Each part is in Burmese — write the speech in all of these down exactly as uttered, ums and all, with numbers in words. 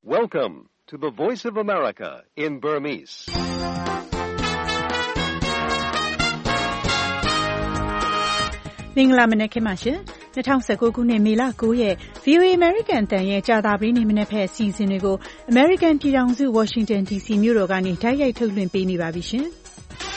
Welcome to the Voice of America in Burmese. ။မင်္ဂလာမနက်ခင်းပါရှင်။၂၀၁၉ခုနှစ်မေလ၉ရက် ဗွီအိုအေ American အသံရဲ့ကြာသပတေးနေ့မနက်ဖက်အစီအစဉ်တွေကို American ပြည်ထောင်စု Washington ဒီ စီ မြို့တော်ကနေတိုက်ရိုက်ထုတ်လွှင့်ပေးနေပါပြီရှင်။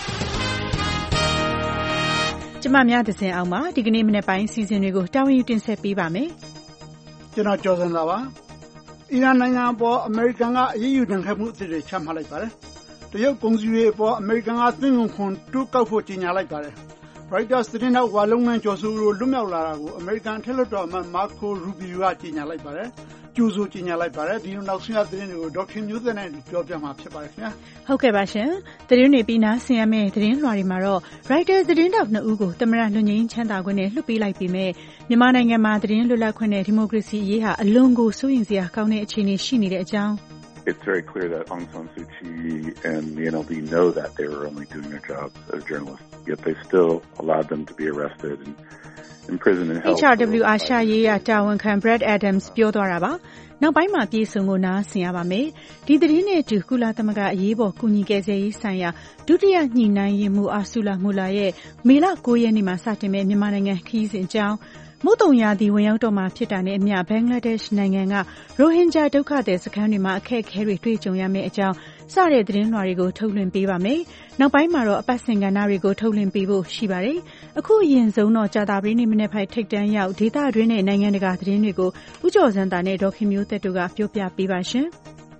ကျမများသဇင်အောင်ပါဒီကနေ့မနက်ပိုင်းအစီအစဉ်တွေကိုတာဝန်ယူတင်ဆက်ပေးပါမယ်။ကျွန်တော်ကျော်စံသာပါ။အီရန်နိုင်ငံအပေါ်အမေရိကန်ကအရေးယူဒဏ်ခတ်မှုအသစ်တွေချမှတ်လိုက်ပါတယ်။တရုတ်ကုန်စည်တွေအပေါ်အမေရိကန်ကသွင်းကုန်ခွန်တိုးကောက်ဖို့ကြေညာလိုက်ပါတယ်။ Reuters သတင်းထောက်ဝါလုံးမန်းကျော်စိုးတို့လွတ်မြောက်လာတာကိုအမေရိကန်ထက်လွှတ်တော်အမတ်မာကိုရူဘီယိုကကြေညာလိုက်ပါတယ်။ကြိုဆိုကြေညာလိုက်ပါတယ်။ဒီလိုနောက်ဆုံးရသတင်းတွေကိုဒေါက်ခင်မျိုးသက်နဲ့ပြောပြမှာဖြစ်ပါတယ်ခင်ဗျာ။ဟုတ်ကဲ့ပါရှင်။သတင်းတွေပြီးနားဆင်ရမယ့်သတင်းလွှာတွေမှာတော့ Reuters သတင်းထောက်နှစ်ဦးကိုသမ္မတလွတ်ငြိမ်းချမ်းသာခွင့်နဲ့လွှတ်ပေးလိုက်ပြီးမြဲမြန်မာနိုင်ငံမှာသတင်းလွတ်လပ်ခွင့်နဲ့ဒီမိုကရေစီအရေးဟာအလွန်ကိုစိုးရိမ်စရာကောင်းတဲ့အခြေအနေရှိနေတဲ့အကြောင်း It's very clear that Aung San Suu Kyi and the N L D know that they were only doing their jobs as journalists, yet they still allowed them to be arrested and imprisoned and held. H R W အာရှရေးရာတာဝန်ခံ Brad Adams ပြောသွားတာပါ။နောက်ပိုင်းမှာပြည်စုံကိုနားဆင်ရပါမယ်။ဒီသတင်းနဲ့အတူကုလသမဂ္ဂအရေးပေါ်ကူညီကယ်ဆယ်ရေးဆိုင်ရာဒုတိယညှိနှိုင်းရေးမှူးအာဆူလာမူလာရဲ့မေလ၉ရက်နေ့မှာစတင်မဲ့မြန်မာနိုင်ငံခရီးစဉ်အကြောင်းမုတ်တုံရာသီဝင်ရောက်တော့မှာဖြစ်တာနဲ့အမျှဘင်္ဂလားဒေ့ရှ်နိုင်ငံကရိုဟင်ဂျာဒုက္ခသည်စခန်းတွေမှာအခက်အခဲတွေတွေ့ကြုံရမယ့်အကြောင်းစတဲ့သတင်းလွှာတွေကိုထုတ်လွှင့်ပေးပါမယ်။နောက်ပိုင်းမှာတော့အပတ်စဉ်ကဏ္ဍတွေကိုထုတ်လွှင့်ပေးဖို့ရှိပါတယ်။အခုအရင်ဆုံးတော့ကြာသပတေးနေ့မနေ့ဖိုက်ထိတ်တန်းရောက်ဒေသတွင်းနဲ့နိုင်ငံတကာသတင်းတွေကိုဦးကျော်စံတာနဲ့ဒေါက်ခင်မျိုးသက်တို့ကပြောပြပေးပါရှင်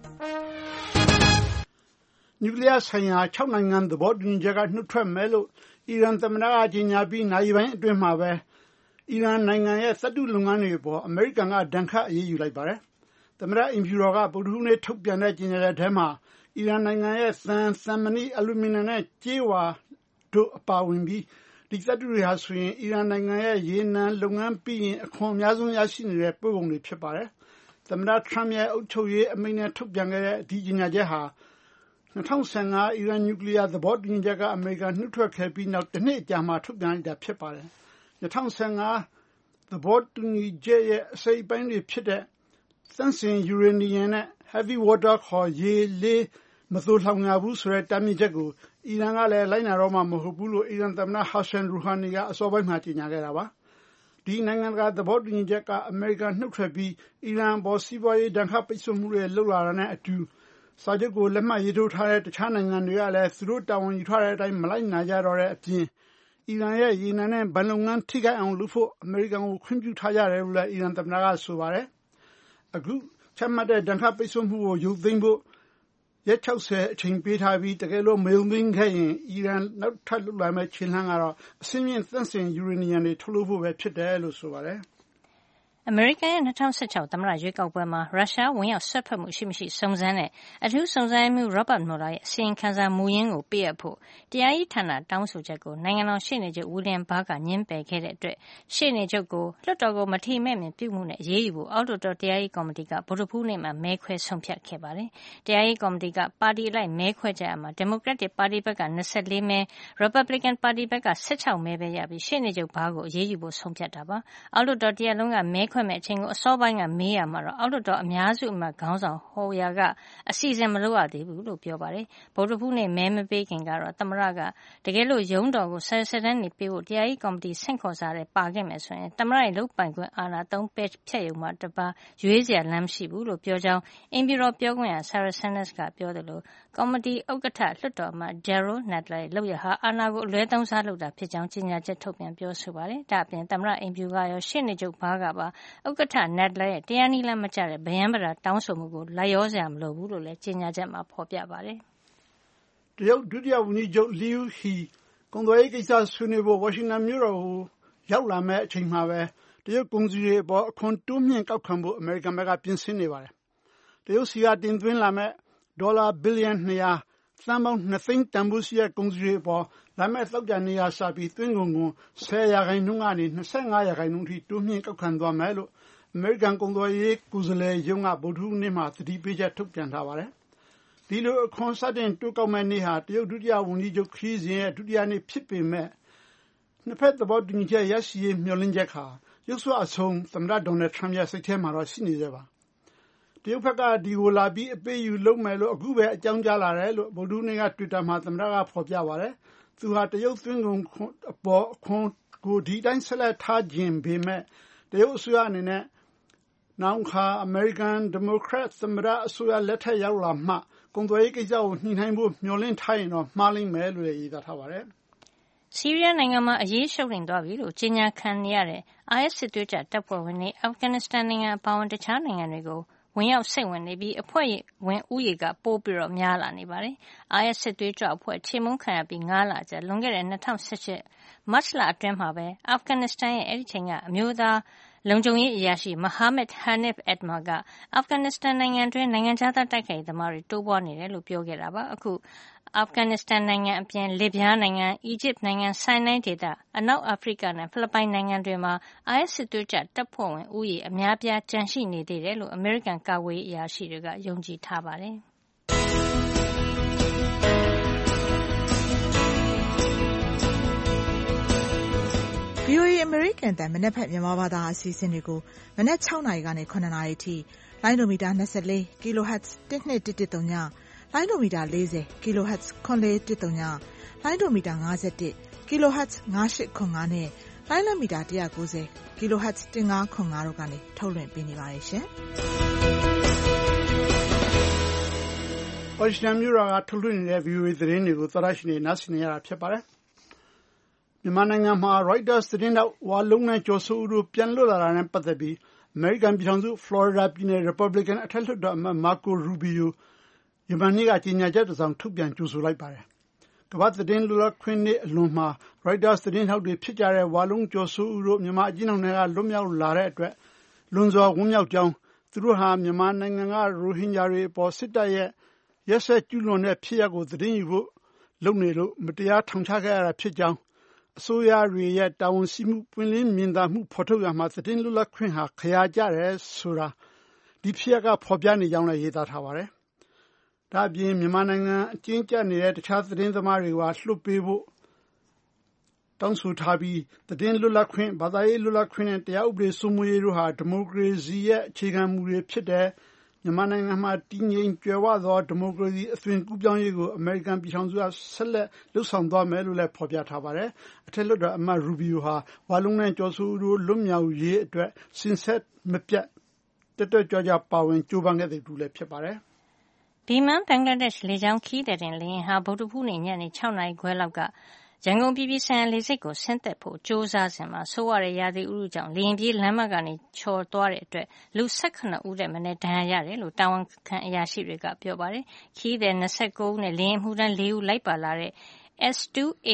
။နျူကလ িয়ার ဆိုင်ရာ၆နိုင်ငံသဘောတူညီချက်ကနှုတ်ထွက်မယ်လို့အီရန်သမ္မတကကြေညာပြီးနိုင်ပိုင်းအတွင်းမှာပဲအီရန်နိုင်ငံရဲ့သတ္တုလုပ်ငန်းတွေပေါ်အမေရိကန်ကဒဏ်ခတ်အရေးယူလိုက်ပါတယ်။သမ္မတအင်ဖြူတော်ကဗုဒ္ဓဟူးနေ့ထုတ်ပြန်တဲ့ကြေညာချက်ထဲမှာအီရန်နိုင်ငံရဲ့သံ၊သံမဏိ၊အလူမီနီယံနဲ့ကြေးဝါတို့အပါဝင်ပြီးဒီသတ္တုတွေဟာဆိုရင်အီရန်နိုင်ငံရဲ့ရေနံလုပ်ငန်းပြီးရင်အခွန်အများဆုံးရရှိနေတဲ့ပို့ကုန်တွေဖြစ်ပါတယ်။သမ္မတထရမ့်ရဲ့အုပ်ချုပ်ရေးအမိန့်နဲ့ထုတ်ပြန်ခဲ့တဲ့ဒီကြေညာချက်ဟာ၂၀၁၅အီရန်နျူကလ িয়ার သဘောတူညီချက်ကအမေရိကန်နှုတ်ထွက်ခဲ့ပြီးနောက်တစ်နှစ်အကြာမှာထုတ်ပြန်လိုက်တာဖြစ်ပါတယ်။၂၀၁၅သဘောတူညီချက်ရဲ့အစိပ်အပိုင်းတွေဖြစ်တဲ့သန့်စင်ယူရေနီယံနဲ့ heavy water ခေါ်ရေလေးမသိုလှောင်ရဘူးဆိုတဲ့တားမြစ်ချက်ကိုအီရန်ကလည်းလိုက်နာတော့မှမဟုတ်ဘူးလို့အီရန်သမ္မတဟာဆန်ရူဟာနီကအစောပိုင်းမှာကြေညာခဲ့တာပါ။ဒီနိုင်ငံတကာသဘောတူညီချက်ကအမေရိကန်နှုတ်ထွက်ပြီးအီရန်ပေါ်စီးပွားရေးဒဏ်ခတ်ပိတ်ဆို့မှုတွေလုပ်လာတာနဲ့အတူစာချုပ်ကိုလက်မှတ်ရေးထိုးထားတဲ့တခြားနိုင်ငံတွေကလည်းသူတို့တာဝန်ယူထားတဲ့အတိုင်းမလိုက်နာကြတော့တဲ့အပြင်အီရန်ရဲ့ရေနံနဲ့ဗန်လုပ်ငန်းထိခိုက်အောင်လုပ်ဖို့အမေရိကန်ကိုခွင့်ပြုထားကြတယ်လို့လည်းအီရန်သမ္မတကဆိုပါတယ်။အခုချမှတ်တဲ့ဒဏ်ခတ်ပိတ်ဆို့မှုကိုရုပ်သိမ်းဖို့ရက်၆၀အချိန်ပေးထားပြီးတကယ်လို့မရုပ်သိမ်းခဲ့ရင်အီရန်နောက်ထပ်လုပ်လာမယ့်ခြေလှမ်းကတော့အဆင့်မြင့်သန့်စင်ယူရေနီယံတွေထုတ်လုပ်ဖို့ပဲဖြစ်တယ်လို့ဆိုပါတယ်။အမေရိကန်ရဲ့၂၀၁၆သမ္မတရွေးကောက်ပွဲမှာရုရှားဝင်ရောက်စွက်ဖက်မှုရှိမရှိစုံစမ်းတဲ့အထူးစုံစမ်းရေးမှူး Robert Mueller ရဲ့အစီရင်ခံစာမူရင်းကိုပေးအပ်ဖို့တရားရေးဌာနတောင်းဆိုချက်ကိုနိုင်ငံတော်ရှေ့နေချုပ် William Barr ကငြင်းပယ်ခဲ့တဲ့အတွက်ရှေ့နေချုပ်ကိုလွှတ်တော်ကိုမထီမဲ့မြင်ပြုမှုနဲ့အရေးယူဖို့အောက်လွှတ်တော်တရားရေးကော်မတီကဗုဒ္ဓဟူးနေ့မှာမဲခွဲဆုံးဖြတ်ခဲ့ပါတယ်။တရားရေးကော်မတီကပါတီအလိုက်မဲခွဲကြရမှာ Democratic ပါတီဘက်က၂၄မဲ Republican ပါတီဘက်က၁၆မဲပဲရပြီးရှေ့နေချုပ် Barr ကိုအရေးယူဖို့ဆုံးဖြတ်တာပါ။အောက်လွှတ်တော်တရားလုံးကမဲခွဲမဲ့အချိန်ကိုအစောပိုင်းကမေးရမှာတော့အောက်လွှတ်တော်အများစုအမတ်ခေါင်းဆောင်ဟိုယာကအစီအစဉ်မလုပ်ရသေးဘူးလို့ပြောပါတယ်။ဗုဒ္ဓဟူးနေ့မဲမပေးခင်ကတော့သမ္မတကတကယ်လို့ရုံးတော်ကိုဆယ်ဆယ်တန်းနေပေးဖို့တရားရေးကော်မတီဆင့်ခေါ်စားတဲ့ပါခဲ့မယ်ဆိုရင်သမ္မတရဲ့လုပ်ပိုင်ခွင့်အာဏာသုံးပယ်ဖျက်ရုံမှာတပါရွေးစရာလမ်းမရှိဘူးလို့ပြောကြောင်းအိမ်ဖြူတော်ပြောခွင့်ရ Sarah Sanders ကပြောတယ်လို့ကော်မတီဥက္ကဋ္ဌလွှတ်တော်အမတ် Jerrold Nadler ရဲ့လုပ်ရဟာအာဏာကိုအလွဲသုံးစားလုပ်တာဖြစ်ကြောင်းကြေညာချက်ထုတ်ပြန်ပြောဆိုပါတယ်။ဒါ့အပြင်သမ္မတအိမ်ဖြူကရောရှေ့နေချုပ်ဘားကပါဥက္ကဋ္ဌ Nadler ရဲ့တရားနည်းလမ်းမကျတဲ့ဗယံပရာတောင်းဆိုမှုကိုလိုက်ရောစရာမလိုဘူးလို့လည်းကြေညာချက်မှာဖော်ပြပါတယ်။တရုတ်ဒုတိယဝန်ကြီးချုပ်လီယူဟီကုန်သွယ်ရေးကိစ္စဆွေးနွေးဖို့ဝါရှင်တန်မြို့တော်ကိုရောက်လာမဲ့အချိန်မှာပဲတရုတ်ကုန်စည်တွေအပေါ်အခွန်တိုးမြင့်ကောက်ခံဖို့အမေရိကန်ဘက်ကပြင်ဆင်နေပါတယ်။တရုတ်စီကတင်သွင်းလာမဲ့ဒေါ်လာဘီလီယံ၂ရာသန်းပေါင်း၂သိန်းတန်ဖိုးရှိတဲ့ကုန်စည်တွေအပေါ်လာမဲ့သောကြာနေ့ကစပြီးသွင်းကုန်ခွန်၁၀ရာခိုင်နှုန်းကနေ၂၅ရာခိုင်နှုန်းထိတိုးမြင့်ကောက်ခံသွားမယ်လို့အမေရိကန်ကုန်သွယ်ရေးကိုယ်စားလှယ်ရုံးကဗုဒ္ဓဟူးနေ့မှာသတိပေးချက်ထုတ်ပြန်ထားပါတယ်။ဒီလိုအခွန်စတင်တိုးကောက်မဲ့နေ့ဟာတရုတ်ဒုတိယဝန်ကြီးချုပ်ခရီးစဉ်ရဲ့ဒုတိယနေ့ဖြစ်ပေမဲ့နှစ်ဖက်သဘောတူညီချက်ရရှိရေးမျှော်လင့်ချက်ဟာရုပ်စွအဆုံးသမ္မတဒေါ်နယ်ထရမ့်ရဲ့စိတ်ထဲမှာတော့ရှိနေသေးပါတရုတ်ဘက်ကဒီကိုလာပြီးအပေးယူလုပ်မယ်လို့အခုပဲအကြောင်းကြားလာတယ်လို့ဗုဒ္ဓနေ့က Twitter မှာသမ္မတကဖော်ပြပါတယ်သူဟာတရုတ်သွင်းကုန်အပေါ်အခွန်ကိုဒီတိုင်းဆက်လက်ထားခြင်းပေမဲ့တရုတ်အစိုးရအနေနဲ့နောက်ခါ American Democrat သမ္မတအစိုးရလက်ထက်ရောက်လာမှကုန်သွယ်ရေးကိစ္စကိုညှိနှိုင်းဖို့မျှော်လင့်ထားရင်တော့မှားလိမ့်မယ်လို့ရေးသားထားပါတယ်ဆီးရီးယားနိုင်ငံမှာအရေးရှုပ်နေသွားပြီလို့ကြေညာခံနေရတဲ့ I S စစ်သွေးကြတပ်ဖွဲ့ဝင်တွေအာဖဂန်နစ္စတန်နိုင်ငံအပါအဝင်တခြားနိုင်ငံတွေကိုဝင်ရောက်စိတ်ဝင်နေပြီးအဖွဲ့ဝင်ဥယေကပိုးပြီးတော့များလာနေပါတယ်။ I S စစ်သွေးကြအဖွဲ့ချေမှုန်းခံရပြီး၅လကြာလွန်ခဲ့တဲ့၂၀၁၈မတ်လအတွင်းမှာပဲအာဖဂန်နစ္စတန်ရဲ့အဲ့ဒီချိန်ကအမျိုးသားလုံခြုံရေးအရာရှိ Mohammad Hanif Atmar ကအာဖဂန်နစ္စတန်နိုင်ငံတွင်းနိုင်ငံခြားသားတိုက်ခိုက်သမားတွေတိုးပွားနေတယ်လို့ပြောခဲ့တာပါ။အခုအာဖဂန်နစ္စတန်နိုင်ငံအပြင်လစ်ဗျားနိုင်ငံ၊အီဂျစ်နိုင်ငံ၊ဆိုင်းနိုင်းဒေသ၊အနောက်အာဖရိကနဲ့ဖိလစ်ပိုင်နိုင်ငံတွေမှာ I S စစ်သွေးကြတပ်ဖွဲ့ဝင်ဦးရေအများအပြားကျန်ရှိနေသေးတယ်လို့အမေရိကန်ကာကွယ်ရေးအရာရှိတွေကယုံကြည်ထားပါတယ်။ V O A အမေရိကန်အသံမနက်ဖြန်မြန်မာဘာသာအစီအစဉ်တွေကိုမနက်၆နာရီကနေ၇နာရီအထိလိုင်းဒိုမီတာ၂၄ kilohertz တစ်နှစ်တစ်တစ်သုံးညလိုင်းဒိုမီတာ၄၀ kilohertz ခွန်လေးတစ်သုံးညလိုင်းဒိုမီတာ၅၁ kilohertz ၅၈ခွန်၅နဲ့လိုင်းလမီတာ၁၉၀ kilohertz ၁၅ခွန်၅တို့ကနေထုတ်လွှင့်ပေးနေပါတယ်ရှင်။ Washington မြို့တော်ကထုတ်လွှင့်နေတဲ့ V O A သတင်းတွေကိုသောတရှင်တွေနားဆင်နေရတာဖြစ်ပါတယ်။မြန်မာနိုင်ငံမှာ Reuters သတင်းထောက်ဝါလုံးနဲ့ကျော်စိုးဦးတို့ပြန်လွတ်လာတာနဲ့ပတ်သက်ပြီးအမေရိကန်ပြည်ထောင်စုဖလော်ရီဒါပြည်နယ် Republican အထက်လွှတ်တော်အမတ် Marco Rubio ယမန်နေ့ကကြေညာချက်တစ်စောင်ထုတ်ပြန်ကြိုဆိုလိုက်ပါတယ်။ကမ္ဘာသတင်းလွတ်လပ်ခွင့်နေ့အလွန်မှာ Reuters သတင်းထောက်တွေဖြစ်ကြတဲ့ဝါလုံးကျော်စိုးဦးတို့မြန်မာအကျဉ်းထောင်ထဲကလွတ်မြောက်လာတဲ့အတွက်လွန်စွာဝမ်းမြောက်ကြောင်းသူတို့ဟာမြန်မာနိုင်ငံကရိုဟင်ဂျာတွေအပေါ်စစ်တပ်ရဲ့ရက်စက်ကျူးလွန်တဲ့ဖြစ်ရပ်ကိုသတင်းယူဖို့လုပ်နေလို့မတရားထောင်ချခဲ့ရတာဖြစ်ကြောင်းအစိုးရတွေရဲ့တာဝန်ရှိမှုပွင့်လင်းမြင်သာမှုဖော်ထုတ်ရမှာသတင်းလွတ်လပ်ခွင့်ဟာခရာကြတယ်ဆိုတာဒီဖြစ်ရပ်ကဖော်ပြနေကြောင်းလည်းရေးသားထားပါတယ်။ဒါ့အပြင်မြန်မာနိုင်ငံအကျဉ်းကျနေတဲ့တခြားသတင်းသမားတွေကလွှတ်ပေးဖို့တောင်းဆိုထားပြီးသတင်းလွတ်လပ်ခွင့်ဘာသာရေးလွတ်လပ်ခွင့်နဲ့တရားဥပဒေစိုးမိုးရေးတို့ဟာဒီမိုကရေစီရဲ့အခြေခံမူတွေဖြစ်တယ်မြန်မာနိုင်ငံမှာတည်ငြိမ်ကြွယ်ဝသောဒီမိုကရေစီအသွင်ကူးပြောင်းရေးကိုအမေရိကန်ပြည်ထောင်စုကဆက်လက်လှုပ်ဆောင်သွားမယ်လို့လည်းဖော်ပြထားပါတယ်။အထက်လွှတ်တော်အမတ် Rubio ဟာဝါလုံးနဲ့ကျော်စိုးဦးတို့လွတ်မြောက်ရေးအတွက်စဉ်ဆက်မပြတ်တက်တက်ကြွကြွပါဝင်ကြိုးပမ်းခဲ့သူလည်းဖြစ်ပါတယ်။ဘီမန်ဘင်္ဂလားဒေ့ရှ်လေကြောင်းခရီးသည်တင်လေယာဉ်ဟာဗုဒ္ဓဟူးနေ့ညနေ၆နာရီခွဲလောက်ကရန်ကုန်ပြည်ပြည်ဆိုင်ရာလေဆိပ်ကိုဆင်းသက်ဖို့ကြိုးစားစဉ်မှာဆိုးဝါးတဲ့ရာသီဥတုကြောင့်လေယာဉ်ပြေးလမ်းမကနေချော်သွားတဲ့အတွက်လူ၁၇ဦးထက်မနည်းဒဏ်ရာရတယ်လို့တာဝန်ခံအရာရှိတွေကပြောပါတယ်။ခရီးသည်၂၉ဦးနဲ့လေယာဉ်မှူးတန်း၄ဦးလိုက်ပါလာတဲ့ S 2 A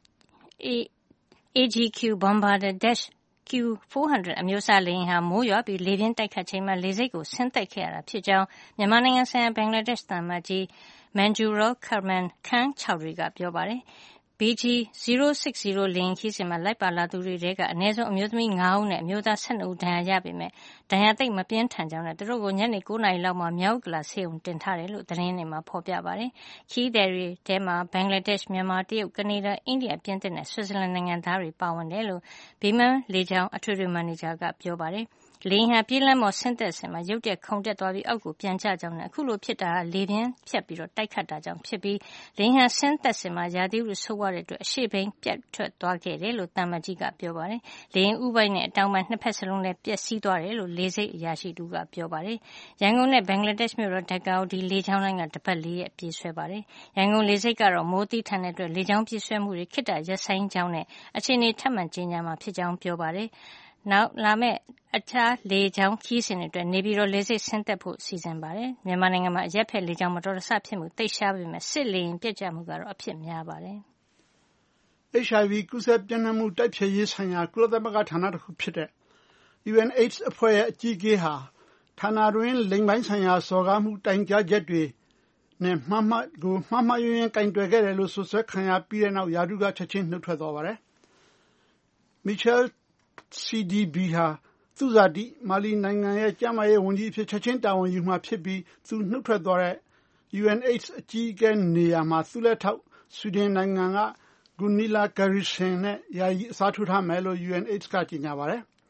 G Q Bombardier Dash Q ၄၀၀ အမျိုးအစားလေယာဉ်ဟာမိုးရွာပြီးလေပြင်းတိုက်ခတ်ချိန်မှာလေဆိပ်ကိုဆင်းသက်ခဲ့ရတာဖြစ်ကြောင်းမြန်မာနိုင်ငံဆိုင်ရာဘင်္ဂလားဒေ့ရှ်သံအမတ်ကြီး Manjurul Karim Khan Chowdhury ကပြောပါတယ်။ B G 060 လေယာဉ်ခရီးစဉ်မှာလိုက်ပါလာသူတွေထဲကအနည်းဆုံးအမျိုးသမီး၅ဦးနဲ့အမျိုးသား၁၂ဦးဒဏ်ရာရပေမဲ့ဒဏ်ရာသိပ်မပြင်းထန်ကြောင်းနဲ့သူတို့ကိုညနေ၉နာရီလောက်မှာမြောက်ဥက္ကလာဆေးရုံတင်ထားတယ်လို့သတင်းတွေမှာဖော်ပြပါတယ်။ခရီးသည်တွေထဲမှာဘင်္ဂလားဒေ့ရှ်မြန်မာတရုတ်ကနေဒါအိန္ဒိယပြင်သစ်နဲ့ဆွစ်ဇာလန်နိုင်ငံသားတွေပါဝင်တယ်လို့ဘီမန်လေကြောင်းအထွေထွေမန်နေဂျာကပြောပါတယ်။လေယာဉ်ဟာပြေးလမ်းပေါ်ဆင်းသက်စဉ်မှာရုတ်တရက်ခုန်တက်သွားပြီးအောက်ကိုပြန်ကျကြောင်းနဲ့အခုလိုဖြစ်တာဟာလေပြင်းဖြတ်ပြီးတော့တိုက်ခတ်တာကြောင့်ဖြစ်ပြီးလေယာဉ်ဟာဆင်းသက်စဉ်မှာရာသီဥတုဆိုးဝါးတဲ့အတွက်အရှေ့ဘိန်းပြတ်ထွက်သွားခဲ့တယ်လို့တမ္မကြီးကပြောပါတယ်။လေယာဉ်ဥပိုက်နဲ့အတောင်ပံနှစ်ဖက်စလုံးလည်းပျက်စီးသွားတယ်လို့လေဆိပ်အရာရှိတူကပြောပါတယ်။ရန်ကုန်နဲ့ဘင်္ဂလားဒေ့ရှ်မြို့တော်ဒက္ကာကိုဒီလေကြောင်းလိုင်းကတပတ်လေးရက်ပြေးဆွဲပါတယ်။ရန်ကုန်လေဆိပ်ကတော့မိုးသီးထန်တဲ့အတွက်လေကြောင်းပြေးဆွဲမှုတွေခေတ္တရပ်ဆိုင်းကြောင်းနဲ့အခြေအနေထပ်မံကြေညာမှာဖြစ်ကြောင်းပြောပါတယ်။နောက်လာမယ့်အခြားလေကြောင်းခရီးစဉ်တွေအတွက်နေပြည်တော်လေဆိပ်ဆင်းသက်ဖို့စီစဉ်ပါတယ်။မြန်မာနိုင်ငံမှာအရက်ဖက်လေကြောင်းမတော်တဆဖြစ်မှုသိပ်ရှားပေမဲ့စစ်လေယာဉ်ပြတ်ကျမှုကတော့အဖြစ်များပါတယ်။ H I V ကူးစက်ပြန့်နှံ့မှုတိုက်ဖျက်ရေးဆိုင်ရာကုလသမဂ္ဂဌာနတစ်ခုဖြစ်တဲ့ U N AIDS အဖွဲ့ရဲ့အကြီးအကဲဟာဌာနတွင်းလိင်ပိုင်းဆိုင်ရာစော်ကားမှုတိုင်ကြားချက်တွေနဲ့မှားမှတ်ကိုမှားမှားယွင်းယွင်းကင်တွယ်ခဲ့တယ်လို့ဆိုဆွဲခံရပြီးတဲ့နောက်ရာထူးကချက်ချင်းနှုတ်ထွက်သွားပါတယ်။ Michelle C D B ဟာသူဇာတိမာလီနိုင်ငံရဲ့ကျန်းမာရေးဝန်ကြီးအဖြစ်ချက်ချင်းတာဝန်ယူမှာဖြစ်ပြီးသူနှုတ်ထွက်သွားတဲ့ U N AIDS အကြီးအကဲနေရာမှာသူ့လက်ထောက်ဆွီဒင်နိုင်ငံက Gunilla Carlsson နဲ့ယာယီအစားထိုးထားမယ်လို့ U N AIDS ကကြေညာပါတယ်။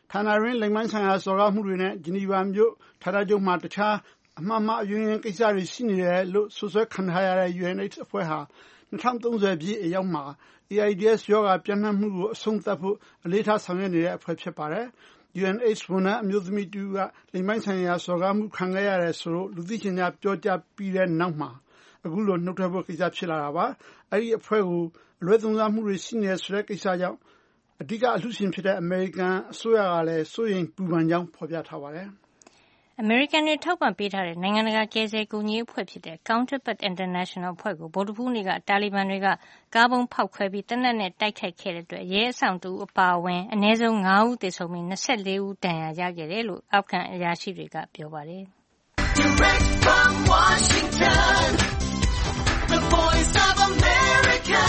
ဌာနရင်းလိမ်မိုင်းဆိုင်ရာစော်ကားမှုတွေနဲ့ဂျနီဗာမြို့ဌာနချုပ်မှာတခြားအမှားမှားအယွင်းယွင်းကိစ္စတွေရှိနေတယ်လို့ဆွဆွဲခံထားရတဲ့ ယူအန်အိဒ်စ် အဖွဲ့ဟာ၂၀၃၀ ပြည့်အရောက်မှာ အေအိုင်ဒီအက်စ် ရောဂါပြန့်နှံ့မှုကိုအဆုံးသတ်ဖို့အလေးထားဆောင်ရွက်နေတဲ့အဖွဲ့ဖြစ်ပါတယ်။ ယူအန်အိဒ်စ် ဝန်ထမ်းအမျိုးသမီးတဦးကလိင်ပိုင်းဆိုင်ရာစော်ကားမှုခံခဲ့ရတယ်ဆိုလို့လူသိရှင်ကြားပြောကြားပြီးတဲ့နောက်မှာအခုလိုနှုတ်ထွက်ဖို့ကိစ္စဖြစ်လာတာပါ။အဲဒီအဖွဲ့ကိုအလွဲသုံးစားမှုတွေရှိနေတယ်ဆိုတဲ့ကိစ္စကြောင့်အဓိကအလှူရှင်ဖြစ်တဲ့အမေရိကန်အစိုးရကလည်းစိုးရိမ်ပူပန်ကြောင်းဖော်ပြထားပါတယ်။အမေရိကန်တွေထောက်ပံ့ပေးထားတဲ့နိုင်ငံတကာကယ်ဆယ်ကူညီရေးအဖွဲ့ဖြစ်တဲ့ Counterpart International အဖွဲ့ကိုဗုဒ္ဓဟူးနေ့ကတာလီဘန်တွေကကားပုံဖောက်ခွဲပြီးသေနတ်နဲ့တိုက်ခိုက်ခဲ့တဲ့အတွက်ရဲအဆောင်တူအပါအဝင်အနည်းဆုံး၅ဦးသေဆုံးပြီး၂၄ဦးဒဏ်ရာရခဲ့တယ်လို့အောက်ခံအရာရှိတွေကပြောပါတယ်။ Direct from Washington, the Voice of America,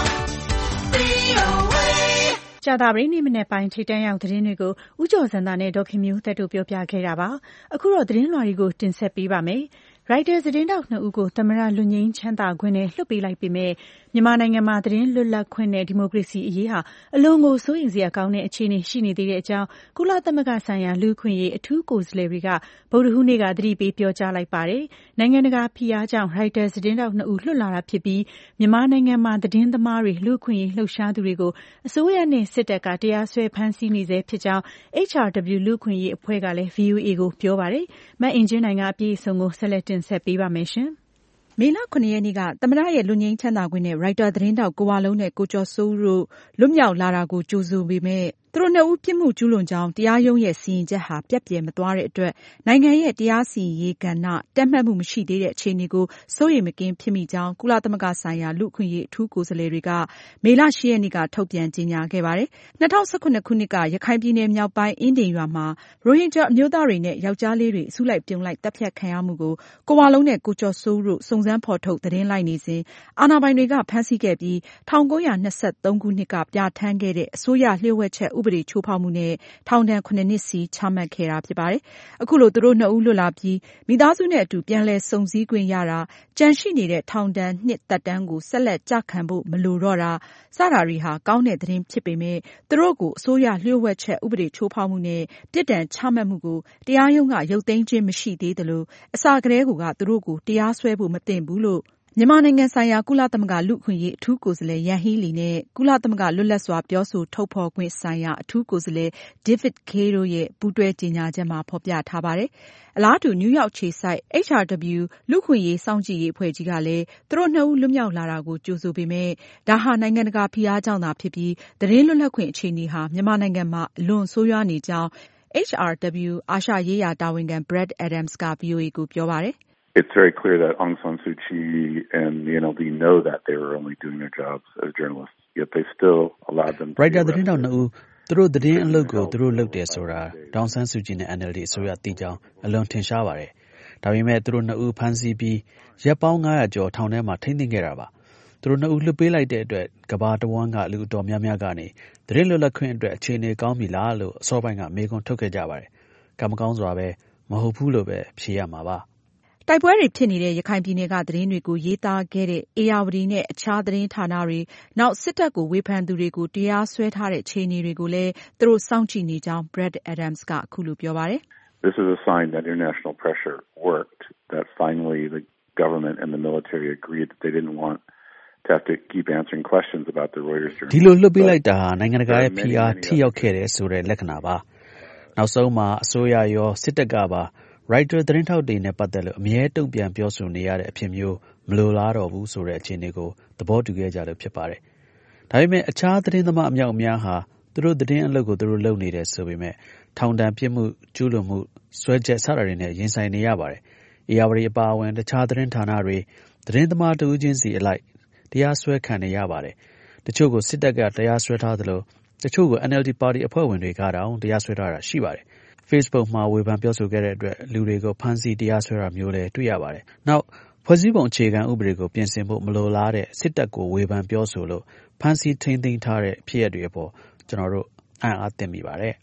ကြာသပတေးနေ့မနက်ပိုင်းထိပ်တန်းရောက်သတင်းတွေကိုဦးကျော်စံသာနဲ့ဒေါ်ခင်မျိုးသက်တို့ပြောပြခဲ့တာပါ။အခုတော့သတင်းလွှာတွေကိုတင်ဆက်ပေးပါမယ်။ ရိုက်တာသတင်းတောက်နှစ်ဦးကိုသမ္မတလွတ်ငြိမ်းချမ်းသာခွင့်နဲ့လွှတ်ပေးလိုက်ပေမဲ့မြန်မာနိုင်ငံမှာသတင်းလွတ်လပ်ခွင့်နဲ့ဒီမိုကရေစီအရေးဟာအလွန်ကိုစိုးရိမ်စရာကောင်းတဲ့အခြေအနေရှိနေသေးတဲ့အကြောင်းကုလသမဂ္ဂဆိုင်ရာလူ့အခွင့်အရေးအထူးကိုယ်စားလှယ်တွေကဗုဒ္ဓဟူးနေ့ကသတိပေးပြောကြားလိုက်ပါတယ်။နိုင်ငံတကာဖိအားကြောင့်ရိုက်တာသတင်းတောက်နှစ်ဦးလွတ်လာတာဖြစ်ပြီးမြန်မာနိုင်ငံမှာသတင်းသမားတွေလူ့အခွင့်အရေးလှုပ်ရှားသူတွေကိုအစိုးရနဲ့စစ်တပ်ကတရားစွဲဖမ်းဆီးနေဆဲဖြစ်ကြောင်း H R W လူ့အခွင့်အရေးအဖွဲ့ကလည်း ဗွီအိုအေကိုပြောပါတယ်။မအင်ကြင်းနိုင်ကအပြည့်အစုံကိုဆက်လက်တင်ဆက်ပေးပါမယ်ရှင်။မေလခုနှစ်ရက်နေ့ကသမ္မတရဲ့လွတ်ငြိမ်းချမ်းသာခွင့်နဲ့ရိုက်တာသတင်းတောက်ကိုဝလုံးနဲ့ကိုကျော်စိုးဦးတို့လွတ်မြောက်လာတာကိုကြိုဆိုပေမဲ့သူတို့နှစ်ဦးပြစ်မှုကျူးလွန်ကြောင်းတရားရုံးရဲ့စီရင်ချက်ဟာပြတ်ပြယ်မသွားတဲ့အတွက်နိုင်ငံရဲ့တရားစီရင်ရေးကဏ္ဍတက်မှတ်မှုမရှိသေးတဲ့အခြေအနေကိုစိုးရိမ်မကင်းဖြစ်မိကြောင်းကုလသမဂ္ဂဆိုင်ရာလူ့အခွင့်အရေးအထူးကိုယ်စားလှယ်တွေကမေလ၈ရက်နေ့ကထုတ်ပြန်ကြေညာခဲ့ပါတယ်။၂၀၁၇ခုနှစ်ကရခိုင်ပြည်နယ်မြောက်ပိုင်းအင်းဒင်ရွာမှာရိုဟင်ဂျာအမျိုးသားတွေနဲ့ယောက်ျားလေးတွေအစုလိုက်ပြုံလိုက်တပ်ဖြတ်ခံရမှုကိုကိုဝလုံးနဲ့ကိုကျော်စိုးဦးတို့စုံစမ်းဖော်ထုတ်သတင်းလိုက်နေစဉ်အာဏာပိုင်တွေကဖမ်းဆီးခဲ့ပြီး၁၉၂၃ခုနှစ်ကပြဋ္ဌာန်းခဲ့တဲ့အစိုးရလျှို့ဝှက်ချက်ဥပဒေချိုးဖောက်မှုနဲ့ထောင်ဒဏ်ခုနှစ်နှစ်စီချမှတ်ခဲ့တာဖြစ်ပါတယ်။အခုလိုသူတို့နှစ်ဦးလွတ်လာပြီးမိသားစုနဲ့အတူပြန်လည်စုံစည်းခွင့်ရတာကြန့်ရှိနေတဲ့ထောင်ဒဏ်နှစ်သက်တမ်းကိုဆက်လက်ကျခံဖို့မလိုတော့တာစတာတွေဟာကောင်းတဲ့သတင်းဖြစ်ပေမဲ့သူတို့ကိုအစိုးရလျှို့ဝှက်ချက်ဥပဒေချိုးဖောက်မှုနဲ့ပြစ်ဒဏ်ချမှတ်မှုကိုတရားရုံးကရုပ်သိမ်းခြင်းမရှိသေးသလိုအစကတည်းကသူတို့ကိုတရားစွဲဖို့မသင့်ဘူးလို့မြန်မာနိုင်ငံဆိုင်ရာကုလသမဂ္ဂလူ့အခွင့်အရေးအထူးကိုယ်စားလှယ်ယန်ဟီးလီနဲ့ကုလသမဂ္ဂလွတ်လပ်စွာပြောဆိုထုတ်ဖော်ခွင့်ဆိုင်ရာအထူးကိုယ်စားလှယ် David Kaye တို့ရဲ့ပူးတွဲကြေညာချက်မှာဖော်ပြထားပါတယ်။အလားတူနယူးယောက်ခြေစိုက် H R W လူ့အခွင့်အရေးစောင့်ကြည့်ရေးအဖွဲ့ကြီးကလည်းသူတို့နှစ်ဦးလွတ်မြောက်လာတာကိုကြိုဆိုပေမဲ့ဒါဟာနိုင်ငံတကာဖိအားကြောင့်သာဖြစ်ပြီးသတင်းလွတ်လပ်ခွင့်အခြေအနေဟာမြန်မာနိုင်ငံမှာအလွန်ဆိုးရွားနေကြောင်း H R W အာရှရေးရာတာဝန်ခံ Brad Adams က ဗွီအိုအေကိုပြောပါတယ်။ It's very clear that Aung San Suu Kyi and the N L D know that they were only doing their jobs as journalists, yet they still allowed them to be arrested. သတင်းတောက်နှစ်ဦးသူတို့သတင်းအလုပ်ကိုသူတို့လုပ်တယ်ဆိုတာဒေါအောင်ဆန်းစုကြည်နဲ့ N L D အစိုးရသိကြောင်းအလွန်ထင်ရှားပါတယ်။ဒါပေမဲ့သူတို့နှစ်ဦးဖမ်းဆီးပြီးရက်ပေါင်းငါးရာကျော်ထောင်ထဲမှာထိန်းသိမ်းခဲ့တာပါ။သူတို့နှစ်ဦးလွှတ်ပေးလိုက်တဲ့အတွက်ကမ္ဘာတဝန်းကလူအတော်များများကနေသတင်းလွတ်လပ်ခွင့်အတွက်အခြေအနေကောင်းပြီလားလို့အစောပိုင်းကမေးခွန်းထုတ်ခဲ့ကြပါတယ်။ကံမကောင်းစွာပဲမဟုတ်ဘူးလို့ပဲဖြေရမှာပါ။တိုက်ပွဲတွေဖြစ်နေတဲ့ရခိုင်ပြည်နယ်ကသတင်းတွေကိုရေးသားခဲ့တဲ့ဧရာဝတီနဲ့အခြားသတင်းဌာနတွေနောက်စစ်တပ်ကိုဝေဖန်သူတွေကိုတရားစွဲထားတဲ့အခြေအနေတွေကိုလည်းသူတို့စောင့်ကြည့်နေကြောင်း Brad Adams ကအခုလိုပြောပါတယ်။ This is a sign that international pressure worked, that finally the government and the military agreed that they didn't want to have to keep answering questions about the Reuters journal. ဒီလိုလွှတ်ပေးလိုက်တာဟာနိုင်ငံတကာရဲ့ဖိအားထိရောက်ခဲ့တယ်ဆိုတဲ့လက္ခဏာပါ။နောက်ဆုံးမှာအစိုးရရောစစ်တပ်ကပါရိုက်တာသတင်းထောက်တွေနဲ့ပတ်သက်လို့အမြဲတုံ့ပြန်ပြောဆိုနေရတဲ့အဖြစ်မျိုးမလိုလားတော့ဘူးဆိုတဲ့အခြေအနေကိုသဘောတူခဲ့ကြလို့ဖြစ်ပါတယ်။ဒါပေမဲ့အခြားသတင်းသမားအမြောက်အများဟာသူတို့သတင်းအလုပ်ကိုသူတို့လုပ်နေတယ်ဆိုပေမဲ့ထောင်ဒဏ်ပြစ်မှုကျူးလွန်မှုစွဲချက်စတာတွေနဲ့ရင်ဆိုင်နေရပါတယ်။ဧရာဝတီအပါအဝင်တခြားသတင်းဌာနတွေသတင်းသမားတဦးချင်းစီအလိုက်တရားစွဲခံနေရပါတယ်။တချို့ကိုစစ်တပ်ကတရားစွဲထားသလိုတချို့ကို N L D ပါတီအဖွဲ့ဝင်တွေကတောင်တရားစွဲထားတာရှိပါတယ်။ Facebook မှာဝေဖန်ပြောဆိုခဲ့တဲ့အတွက်လူတွေကိုဖမ်းဆီးတရားစွဲတာမျိုးလည်းတွေ့ရပါတယ်။နောက်ဖွဲ့စည်းပုံအခြေခံဥပဒေကိုပြင်ဆင်ဖို့မလိုလားတဲ့စစ်တပ်ကိုဝေဖန်ပြောဆိုလို့ဖမ်းဆီးထိန်းသိမ်းထားတဲ့ဖြစ်ရပ်တွေအပေါ်ကျွန်တော်တို့အံ့အားသင့်မိပါတယ်။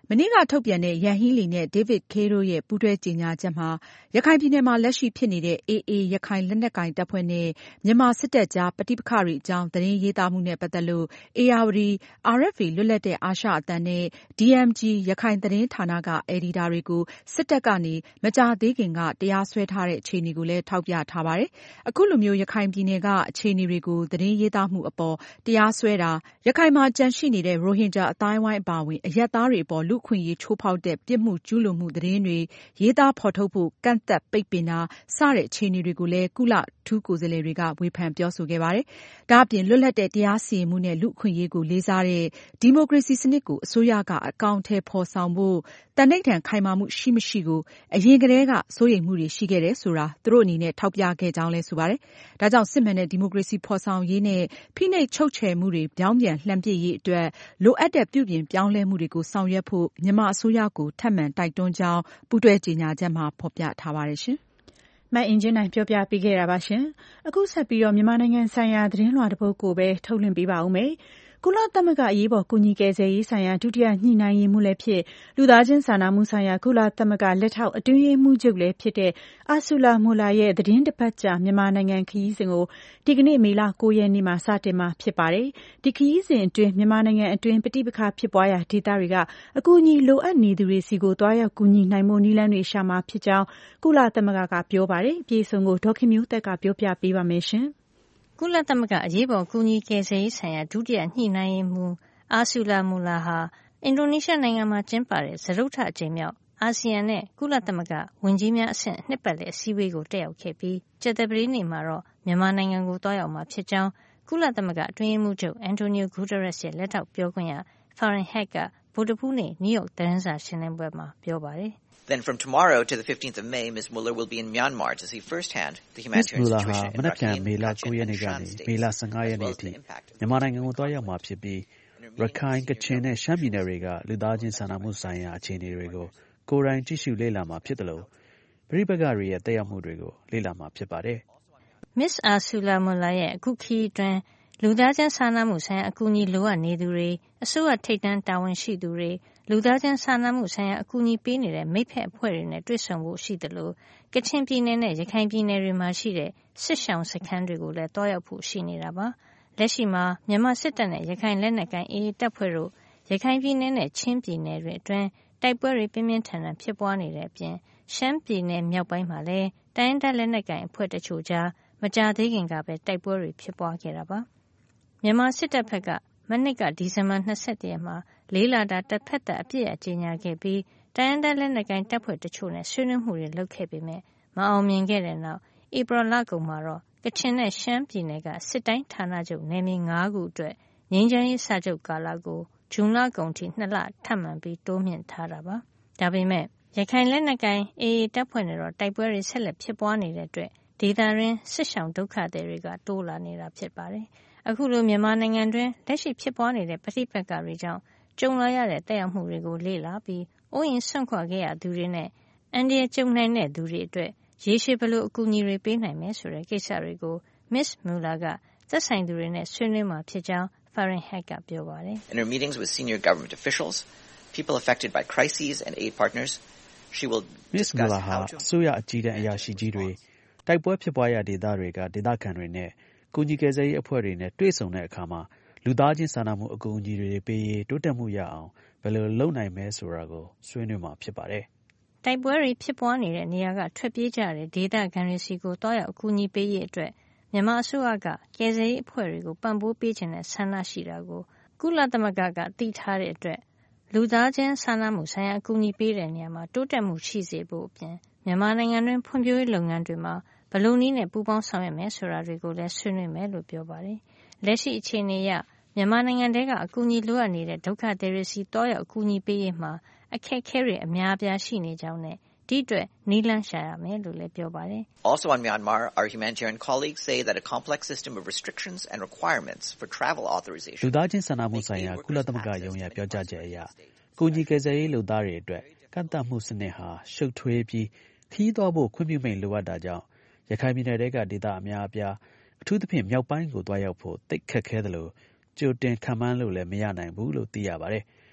မနေ့ကထုတ်ပြန်တဲ့ယန်ဟီးလီနဲ့ David Kaye တို့ရဲ့ပူးတွဲကြေညာချက်မှာရခိုင်ပြည်နယ်မှာလက်ရှိဖြစ်နေတဲ့ အေအေ ရခိုင်လက်နက်ကိုင်တပ်ဖွဲ့နဲ့မြန်မာစစ်တပ်ကြားပဋိပက္ခတွေအကြောင်းသတင်းရေးသားမှုနဲ့ပတ်သက်လို့ဧရာဝတီ အာရ်အက်ဖ်အေ လွတ်လပ်တဲ့အာရှအသံနဲ့ ဒီအမ်ဂျီ ရခိုင်သတင်းဌာနကအယ်ဒီတာတွေကိုစစ်တပ်ကနေမကြာသေးခင်ကတရားစွဲထားတဲ့အခြေအနေကိုလည်းထောက်ပြထားပါတယ်။ အခုလိုမျိုးရခိုင်ပြည်နယ်ကအခြေအနေတွေကိုသတင်းရေးသားမှုအပေါ်တရားစွဲတာရခိုင်မှာကျန်ရှိနေတဲ့ရိုဟင်ဂျာအသိုင်းအဝိုင်းအပါအဝင်အရပ်သားတွေအပေါ်လူ့အခွင့်အရေးချိုးဖောက်တဲ့ပြစ်မှုကျူးလွန်မှုသတင်းတွေရေးသားဖော်ထုတ်ဖို့ကန့်သတ်ပိတ်ပင်တာစတဲ့အခြေအနေတွေကိုလည်းကုလအထူးကိုယ်စားလှယ်တွေကဝေဖန်ပြောဆိုခဲ့ပါတယ်။ဒါအပြင်လွတ်လပ်တဲ့တရားစီရင်မှုနဲ့လူ့အခွင့်အရေးကိုလေးစားတဲ့ဒီမိုကရေစီစနစ်ကိုအစိုးရကအကောင်အထည်ဖော်ဆောင်ဖို့သန္နိဋ္ဌာန်ခိုင်မာမှုရှိမရှိကိုအရင်ကတည်းကစိုးရိမ်မှုတွေရှိခဲ့တယ်ဆိုတာသူတို့အနေနဲ့ထောက်ပြခဲ့ကြောင်းလည်းဆိုပါတယ်။ဒါကြောင့်စစ်မှန်တဲ့ဒီမိုကရေစီဖော်ဆောင်ရေးနဲ့ဖိနှိပ်ချုပ်ချယ်မှုတွေပြောင်းပြန်လှန်ပစ်ရေးအတွက်လိုအပ်တဲ့ပြုပြင်ပြောင်းလဲမှုတွေကိုဆောင်ရွက်ဖို့မြန်မာအစိုးရကိုထပ်မံတိုက်တွန်းကြောင်းပူးတွဲကြေညာချက်မှာဖော်ပြထားပါတယ်ရှင်။မအင်ဂျင်နိုင်ပြောပြပေးခဲ့တာပါရှင်။အခုဆက်ပြီးတော့မြန်မာနိုင်ငံဆိုင်ရာသတင်းလွှာတစ်ပုဒ်ကိုပဲထုတ်လွှင့်ပေးပါဦးမယ်။ကုလသမဂ္ဂအရေးပေါ်ကူညီကယ်ဆယ်ရေးဆိုင်ရာဒုတိယညှိနှိုင်းရေးမှူးလည်းဖြစ်လူသားချင်းစာနာမှုဆိုင်ရာကုလသမဂ္ဂလက်ထောက်အတွင်းရေးမှူးချုပ်လည်းဖြစ်တဲ့အာဆူလာမိုလာရဲ့သတင်းတစ်ပတ်ကြာမြန်မာနိုင်ငံခရီးစဉ်ကိုဒီကနေ့မေလကိုးရက်နေ့မှာစတင်မှာဖြစ်ပါတယ်။ဒီခရီးစဉ်အတွင်းမြန်မာနိုင်ငံအတွင်းပဋိပက္ခဖြစ်ပွားရာဒေသတွေကအကူအညီလိုအပ်နေသူတွေစီကိုတွားရောက်ကူညီနိုင်မှုနည်းလမ်းတွေရှာမှာဖြစ်ကြောင်းကုလသမဂ္ဂကပြောပါတယ်။အပြည့်အစုံကိုဒေါခင်မျိုးသက်ကပြောပြပေးပါမယ်ရှင်။ကုလသမဂ္ဂအရေးပေါ်ကူညီကယ်ဆယ်ရေးဆိုင်ရာဒုတိယညှိနှိုင်းရေးမှူးအာဆူလာမူလာဟာအင်ဒိုနီးရှားနိုင်ငံမှာကျင်းပတဲ့စတုတ္ထအကြိမ်မြောက်အာဆီယံနဲ့ကုလသမဂ္ဂဝန်ကြီးများအဆင့်နှစ်ပတ်လည်အစည်းအဝေးကိုတက်ရောက်ခဲ့ပြီးကြာသပတေးနေ့မှာတော့မြန်မာနိုင်ငံကိုသွားရောက်မှာဖြစ်ကြောင်းကုလသမဂ္ဂအတွင်းရေးမှူးချုပ်အန်တိုနီယိုဂူတာရက်စ်ရဲ့လက်ထောက်ပြောခွင့်ရဖာရင်ဟက်ကဗုဒ္ဓဟူးနေ့နယူးယောက်သတင်းစာရှင်းလင်းပွဲမှာပြောပါတယ်။ Then from tomorrow to the fifteenth of May, Miz Mueller will be in Myanmar to see firsthand the humanitarian situation in Rakhine, Kachin, and Shan states, as well as the impact of မြန်မာနိုင်ငံကိုသွားရောက်မှာဖြစ်ပြီးရခိုင်ကချင်နဲ့ရှမ်းပြည်နယ်တွေကလူသားချင်းစာနာမှုဆိုင်ရာအခြေအနေတွေကိုကိုယ်တိုင်ကြည့်ရှုလေ့လာမှာဖြစ်တယ်လို့ပြည်ပကတွေရဲ့တက်ရောက်မှုတွေကိုလေ့လာမှာဖြစ်ပါတယ်။ Miz Ursula Mueller ရဲ့အခုခရီးအတွင်းလူသားချင်းစာနာမှုဆိုင်ရာအကူအညီလိုအပ်နေသူတွေအစိုးရထိပ်တန်းတာဝန်ရှိသူတွေလူသားချင်းစာနာမှုဆိုင်ရာအကူအညီပေးနေတဲ့မိဖက်အဖွဲ့တွေနဲ့တွေ့ဆုံဖို့ရှိတယ်လို့ကချင်ပြည်နယ်နဲ့ရခိုင်ပြည်နယ်တွေမှာရှိတဲ့စစ်ရှောင်စခန်းတွေကိုလည်းတွားရောက်ဖို့ရှိနေတာပါ။လက်ရှိမှာမြန်မာစစ်တပ်နဲ့ရခိုင်လက်နက်ကိုင်အေအေတပ်ဖွဲ့တို့ရခိုင်ပြည်နယ်နဲ့ချင်းပြည်နယ်တွေအတွင်းတိုက်ပွဲတွေပြင်းပြင်းထန်ထန်ဖြစ်ပွားနေတဲ့အပြင်ရှမ်းပြည်နယ်မြောက်ပိုင်းမှာလည်းတိုင်းရင်းသားလက်နက်ကိုင်အဖွဲ့တချို့ကြားမကြာသေးခင်ကပဲတိုက်ပွဲတွေဖြစ်ပွားခဲ့တာပါ။မြန်မာစစ်တပ်ဘက်ကမနှစ်ကဒီဇင်ဘာ၂၁ရက်မှာလေးလတာတပ်ဖက်တပ်အပြစ်အကြေညာခဲ့ပြီးတိုင်းရင်းသားလက်နက်ကိုင်တပ်ဖွဲ့တချို့နဲ့ဆွေးနွေးမှုတွေလုပ်ခဲ့ပေမဲ့မအောင်မြင်ခဲ့တဲ့နောက်ဧပြီလကုန်မှာတော့ကချင်နဲ့ရှမ်းပြည်နယ်ကစစ်တိုင်းဌာနချုပ်နယ်မြေ၅ခုအတွက်ငြိမ်းချမ်းရေးစာချုပ်ကာလကိုဇွန်လကုန်ထိနှစ်လထပ်မံပြီးတိုးမြှင့်ထားတာပါ။ဒါပေမဲ့ရခိုင်လက်နက်ကိုင်အေအေတပ်ဖွဲ့နဲ့တော့တိုက်ပွဲတွေဆက်လက်ဖြစ်ပွားနေတဲ့အတွက်ဒေသတွင်းစစ်ရှောင်ဒုက္ခသည်တွေကတိုးလာနေတာဖြစ်ပါတယ်။အခုလိုမြန်မာနိုင်ငံတွင်းလက်ရှိဖြစ်ပွားနေတဲ့ပဋိပက္ခတွေကြောင့်ကြုံလာရတဲ့တက်ရောက်မှုတွေကိုလေ့လာပြီးအိုးအိမ်စွန့်ခွာခဲ့ရသူတွေနဲ့အန္တရာယ်ကြုံနိုင်တဲ့သူတွေအတွက်ရေရှည်ဘယ်လိုအကူအညီတွေပေးနိုင်မယ်ဆိုတဲ့ကိစ္စတွေကို Miz Mueller ကသက်ဆိုင်သူတွေနဲ့ဆွေးနွေးမှာဖြစ်ကြောင်း Farhan Haq ကပြောပါတယ်။ In her meetings with senior government officials, people affected by crises and aid partners, she will discuss how to အစိုးရအကြီးတန်းအရာရှိကြီးတွေတိုက်ပွဲဖြစ်ပွားရာဒေသတွေကဒေသခံတွေနဲ့ကူညီကယ်ဆယ်ရေးအဖွဲ့တွေနဲ့တွေ့ဆုံတဲ့အခါမှာလူသားချင်းစာနာမှုအကူအညီတွေပေးရေးတိုးတက်မှုရအောင်ဘယ်လိုလုပ်နိုင်မလဲဆိုတာကိုဆွေးနွေးမှာဖြစ်ပါတယ်။တိုက်ပွဲတွေဖြစ်ပွားနေတဲ့နေရာကထွက်ပြေးကြတဲ့ဒေသခံတွေစီကိုတွားရောက်အကူအညီပေးရေးအတွက်မြန်မာအစိုးရကကယ်ဆယ်ရေးအဖွဲ့တွေကိုပံ့ပိုးပေးခြင်းနဲ့ဆန္ဒရှိတာကိုကုလသမဂ္ဂကသိထားတဲ့အတွက်လူသားချင်းစာနာမှုဆိုင်ရာအကူအညီပေးတဲ့နေရာမှာတိုးတက်မှုရှိစေဖို့အပြင်မြန်မာနိုင်ငံတွင်းဖွံ့ဖြိုးရေးလုပ်ငန်းတွေမှာဘယ်လိုနည်းနဲ့ပူးပေါင်းဆောင်ရွက်မယ်ဆိုတာတွေကိုလည်းဆွေးနွေးမယ်လို့ပြောပါတယ်။လက်ရှိအခြေအနေအရမြန်မာနိုင်ငံထဲကအကူအညီလိုအပ်နေတဲ့ဒုက္ခသည်တွေစီတွားရောက်အကူအညီပေးရေးမှာအခက်အခဲတွေအများအပြားရှိနေကြောင်းနဲ့ဒီအတွက်နည်းလမ်းရှာရမယ်လို့လည်းပြောပါတယ်။ Also on Myanmar, our humanitarian colleagues say that a complex system of restrictions and requirements for travel authorization လူသားချင်းစာနာမှုဆိုင်ရာကုလသမဂ္ဂရုံးရဲ့ပြောကြားချက်အရကူညီကယ်ဆယ်ရေးလုပ်သားတွေအတွက်ကန့်သတ်မှုစနစ်ဟာရှုပ်ထွေးပြီးခရီးသွားဖို့ခွင့်ပြုမိန့်လိုအပ်တာကြောင့်ရခိုင်ပြည်နယ်တွေကဒေသအများအပြားအထူးသဖြင့်မြောက်ပိုင်းကိုသွားရောက်ဖို့တိတ်ခက်ခဲသလိုကြိုတင်ခန့်မှန်းလို့လည်းမရနိုင်ဘူးလို့သိရပါတယ်။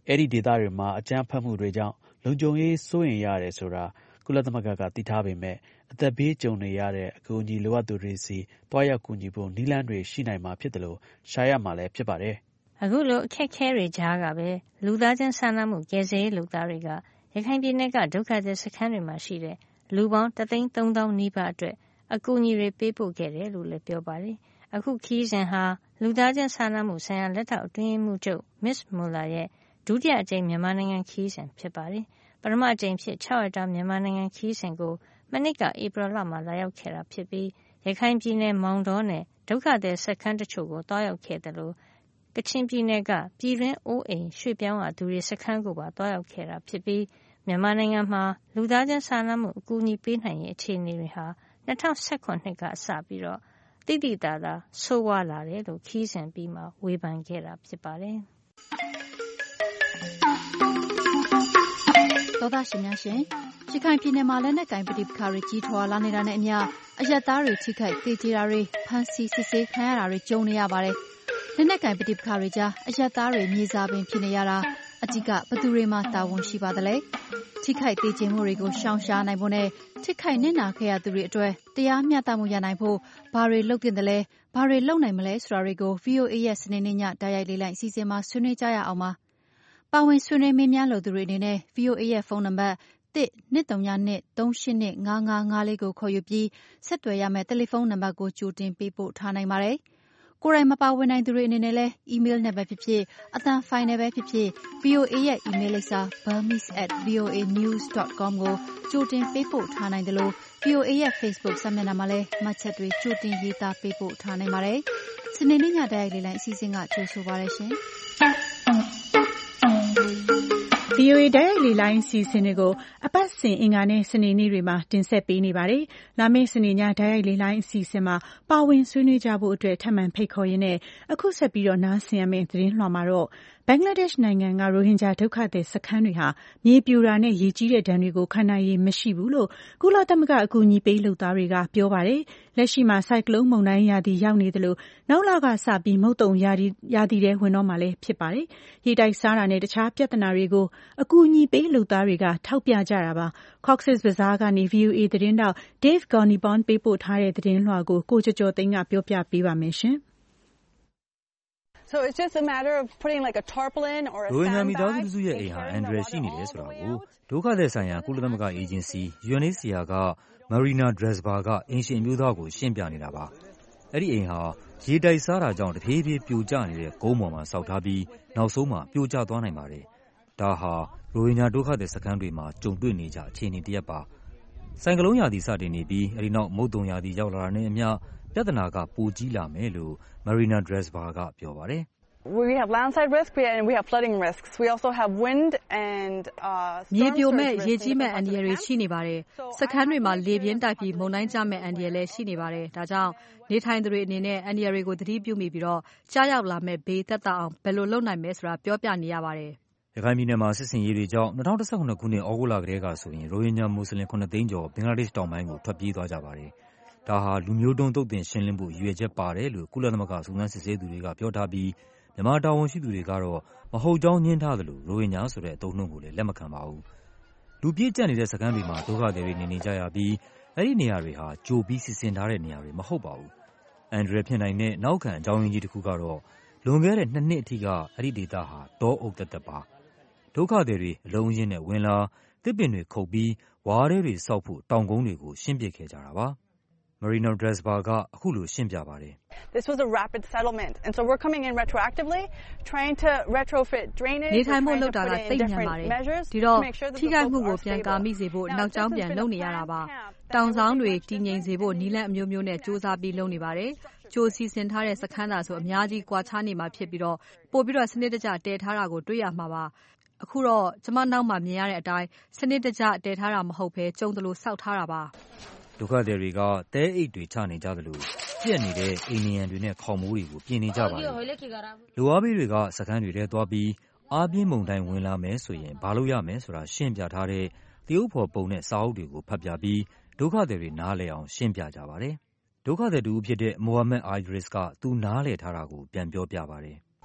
အဲ့ဒီဒေသတွေမှာအကြမ်းဖက်မှုတွေကြောင့်လုံခြုံရေးစိုးရိမ်ရတယ်ဆိုတာကုလသမဂ္ဂကသိထားပေမဲ့အသက်ဘေးကြုံနေရတဲ့အကူအညီလိုအပ်သူတွေစီတွားရောက်ကူညီဖို့နည်းလမ်းတွေရှိနိုင်မှာဖြစ်တယ်လို့ရှာရမှာလည်းဖြစ်ပါတယ်။အခုလိုအခက်အခဲတွေကြားကပဲလူသားချင်းစာနာမှုကယ်ဆယ်ရေးလုပ်သားတွေကရခိုင်ပြည်နယ်ကဒုက္ခသည်စခန်းတွေမှာရှိတဲ့လူပေါင်းတသိန်းသုံးသောင်းနီးပါးအတွက်အကူအညီတွေပေးပို့ခဲ့တယ်လို့လည်းပြောပါတယ်။အခုခီးစဉ်ဟာလူသားချင်းစာနာမှုဆိုင်ရာလက်ထောက်အတွင်းမှုချုပ် Miz Mueller ရဲ့ဒုတိယအကြိမ်မြန်မာနိုင်ငံခီးစဉ်ဖြစ်ပါတယ်။ပထမအကြိမ်ဖြစ်၆ရက်တာမြန်မာနိုင်ငံခီးစဉ်ကိုမနှစ်ကဧပြီလမှာလာရောက်ခဲ့တာဖြစ်ပြီးရခိုင်ပြည်နယ်မောင်တောနဲ့ဒုက္ခသည်စခန်းတချို့ကိုတွားရောက်ခဲ့တယ်လို့ကချင်ပြည်နယ်ကပြည်တွင်းအိုးအိမ်ရွှေ့ပြောင်းရသူတွေစခန်းကိုပါတွားရောက်ခဲ့တာဖြစ်ပြီးမြန်မာနိုင်ငံမှာလူသားချင်းစာနာမှုအကူအညီပေးနိုင်ရေးအခြေအနေတွေဟာ၂၀၁၇နှစ်ကစပြီးတော့တိတိတသာဆိုးဝါးလာတယ်လို့ခီးစဉ်ပြီးမှဝေဖန်ခဲ့တာဖြစ်ပါတယ်။သောသားရှင်များရှင်ရခိုင်ပြည်နယ်မှာလက်နက်ကင်ပဋိပက္ခတွေကြီးထွားလာနေတာနဲ့အမျှအရပ်သားတွေထိခိုက်သေကျေတာတွေဖမ်းဆီးစစ်ဆေးခံရတာတွေကြုံနေရပါတယ်။လက်နက်ကင်ပဋိပက္ခတွေကြားအရပ်သားတွေမြေစာပင်ဖြစ်နေရတာအဓိကဘယ်သူတွေမှတာဝန်ရှိပါသလဲ။ထိခိုက်သေကျေမှုတွေကိုရှောင်ရှားနိုင်ဖို့နဲ့ထိခိုက်နစ်နာခဲ့ရသူတွေအတွက်တရားမျှတမှုရနိုင်ဖို့ဘာတွေလုပ်သင့်တယ်လဲဘာတွေလုပ်နိုင်မလဲဆိုတာတွေကို ဗွီအိုအေ ရဲ့စနေနေ့ညတိုက်ရိုက်လေးလိုက်အစီအစဉ်မှာဆွေးနွေးကြရအောင်ပါ။ပါဝင်ဆွေးနွေးမေးမြန်းလိုသူတွေအနေနဲ့ ဗွီအိုအေ ရဲ့ဖုန်းနံပါတ်တစ်နှစ်သုံးညနှစ်သုံးရှစ်နှစ်ငါးငါးငါးလေးကိုခေါ်ယူပြီးဆက်သွယ်ရမယ့်တယ်လီဖုန်းနံပါတ်ကိုကြိုတင်ပေးပို့ထားနိုင်ပါတယ်။ကိုယ်တိုင်မပါဝင်နိုင်သူတွေအနေနဲ့လည်းအီးမေးလ်နဲ့ပဲဖြစ်ဖြစ်အသံဖိုင်နဲ့ပဲဖြစ်ဖြစ် ဗွီအိုအေ ရဲ့အီးမေးလ်လိပ်စာ burmese at voanews dot com ကိုကြိုတင်ပေးပို့ထားနိုင်တယ်လို့ ဗွီအိုအေ ရဲ့ Facebook စာမျက်နှာမှာလည်းမှတ်ချက်တွေကြိုတင်ရေးသားပေးပို့ထားနိုင်ပါတယ်။စနေနေ့ညတိုက်ရိုက်လေးလိုက်အစီအစဉ်ကကြိုဆိုပါရရှင်။ဗွီအိုအေတိုက်ရိုက်လေလိုင်းစီစဉ်တွေကိုအပတ်စဉ်အင်္ဂါနဲ့စနေနေ့တွေမှာတင်ဆက်ပေးနေပါတယ်။လာမယ့်စနေညတိုက်ရိုက်လေလိုင်းအစီအစဉ်မှာပါဝင်ဆွေးနွေးကြဖို့အတွက်ထပ်မံဖိတ်ခေါ်ရင်းနဲ့အခုဆက်ပြီးတော့နားဆင်ရမယ့်သတင်းလွှာမှာတော့ဘင်္ဂလားဒေ့ရှ်နိုင်ငံကရိုဟင်ဂျာဒုက္ခသည်စခန်းတွေဟာမြေပြိုတာနဲ့ရေကြီးတဲ့ဒဏ်တွေကိုခံနိုင်ရည်မရှိဘူးလို့ကုလသမဂ္ဂအကူအညီပေးလုပ်သားတွေကပြောပါတယ်။လက်ရှိမှာဆိုင်ကလုန်းမုန်တိုင်းရာသီရောက်နေသလိုနောက်လကစပြီးမုတ်တုံရာသီရာသီထဲဝင်တော့မှလည်းဖြစ်ပါတယ်။ရေတိုက်စားတာနဲ့တခြားပြဿနာတွေကိုအကူအညီပေးလုပ်သားတွေကထောက်ပြကြတာပါ။ Cox's Bazar ကနေ ဗွီအိုအေသတင်းတောက် Dave Garnibon ပေးပို့ထားတဲ့သတင်းလွှာကိုကိုကျော်ကျော်သိန်းကပြောပြပေးပါမယ်ရှင်။ So it's just a matter of putting like a tarpaulin or a sandbag. ရိုဟင်ဂျာမိသားစုစုရဲ့အိမ်ဟာအန္တရာယ်ရှိနေတယ်ဆိုတာကိုဒုက္ခသည်ဆိုင်ရာကုလသမဂ္ဂအေဂျင်စီ U N H C R က Marina Dresba ကအင်ရှင်မျိုးသားကိုရှင်းပြနေတာပါ။အဲ့ဒီအိမ်ဟာရေတိုက်စားတာကြောင့်တဖြည်းဖြည်းပြိုကျနေတဲ့ကုန်းပေါ်မှာဆောက်ထားပြီးနောက်ဆုံးမှာပြိုကျသွားနိုင်ပါတယ်။ဒါဟာရိုဟင်ဂျာဒုက္ခသည်စခန်းတွေမှာကြုံတွေ့နေကြအခြေအနေတစ်ရပ်ပါ။ဆိုင်ကလုန်းရာသီစတင်နေပြီးအဲ့ဒီနောက်မုတ်တုံရာသီရောက်လာတာနဲ့အမျှပြဿနာကပိုကြီးလာမယ်လို့ Marina Dresba ကပြောပါတယ်။ We have landslide risk and we have flooding risks. We also have wind and uh မြေပြိုမဲ့ရေကြီးမဲ့အန္တရာယ်တွေရှိနေပါတယ်။စခန်းတွေမှာလေပြင်းတိုက်ပြီးမုန်တိုင်းကျမဲ့အန္တရာယ်လည်းရှိနေပါတယ်။ဒါကြောင့်နေထိုင်သူတွေအနေနဲ့အန္တရာယ်တွေကိုသတိပြုမိပြီးတော့ကြားရောက်လာမဲ့ဘေးသက်သာအောင်ဘယ်လိုလုပ်နိုင်မလဲဆိုတာပြောပြနေရပါတယ်။ရခိုင်ပြည်နယ်မှာစစ်စင်ရေးတွေကြောင့်၂၀၁၇ခုနှစ်ဩဂုတ်လကတည်းကဆိုရင်ရိုဟင်ဂျာမွတ်စလင်ခုနှစ်သိန်းကျော်ဘင်္ဂလားဒေ့ရှ်တောင်ပိုင်းကိုထွက်ပြေးသွားကြပါတယ်။ဒါဟာလူမျိုးတုံးသုတ်သင်ရှင်းလင်းဖို့ရည်ရွယ်ချက်ပါတယ်လို့ကုလသမဂ္ဂစုံစမ်းစစ်ဆေးသူတွေကပြောထားပြီးမြန်မာတာဝန်ရှိသူတွေကတော့မဟုတ်ကြောင်းညှင်းထားသလိုရိုဟင်ဂျာဆိုတဲ့အသုံးအနှုန်းကိုလည်းလက်မခံပါဘူး။လူပြည့်ကျပ်နေတဲ့စခန်းတွေမှာဒုက္ခသည်တွေနေနေကြရပြီးအဲ့ဒီနေရာတွေဟာကြိုပြီးစီစဉ်ထားတဲ့နေရာတွေမဟုတ်ပါဘူး။အန်ဒရယ်ဖြစ်နိုင်တဲ့နောက်ခံအကြောင်းရင်းကြီးတစ်ခုကတော့လွန်ခဲ့တဲ့နှစ်နှစ်အထိကအဲ့ဒီဒေသဟာတောအုပ်သက်သက်ပါ။ဒုက္ခသည်တွေအလုံးရင်းနဲ့ဝင်လာတစ်ပင်တွေခုတ်ပြီးဝါးတွေဆောက်ဖို့တောင်ကုန်းတွေကိုရှင်းပစ်ခဲ့ကြတာပါ။ Marina Dresba ကအခုလိုရှင်းပြပါတယ်။ This was a rapid settlement and so we're coming in retroactively trying to retrofit drainage နေထိုင်မှုလောက်တာကသိပ်မြန်ပါတယ်ဒီတော့ထိခိုက်မှုကိုပြန်ကာမိစေဖို့နောက်ကျောင်းပြန်လုပ်နေရတာပါတောင်ဆောင်တွေတည်ငြိမ်စေဖို့နီးလန့်အမျိုးမျိုးနဲ့စူးစမ်းပြီးလုပ်နေပါတယ်ကြိုစီစဉ်ထားတဲ့စခန်းသာဆိုအများကြီးကွာခြားနေမှာဖြစ်ပြီးတော့ပို့ပြီးတော့စနစ်တကျတည်ထားတာကိုတွေ့ရမှာပါအခုတော့ကျမနောက်မှာမြင်ရတဲ့အတိုင်းစနစ်တကျတည်ထားတာမဟုတ်ဘဲကျုံတလို့စောက်ထားတာပါဒုက္ခသည်တွေကတဲအိတ်တွေချနေကြသလိုပြက်နေတဲ့အိမ်နံရံတွေနဲ့ခေါင်မိုးတွေကိုပြင်နေကြပါတယ်။လူအားဘေးတွေကစခန်းတွေထဲသွားပြီးအားပြင်းမုန်တိုင်းဝင်လာမယ်ဆိုရင်ဘာလို့ရမယ်ဆိုတာရှင်းပြထားတဲ့တရုတ်ဖော်ပုံနဲ့စာအုပ်တွေကိုဖတ်ပြပြီးဒုက္ခသည်တွေနားလည်အောင်ရှင်းပြကြပါတယ်။ဒုက္ခသည်တူဖြစ်တဲ့ Mohammed Idris ကသူနားလည်ထားတာကိုပြန်ပြောပြပါတယ်။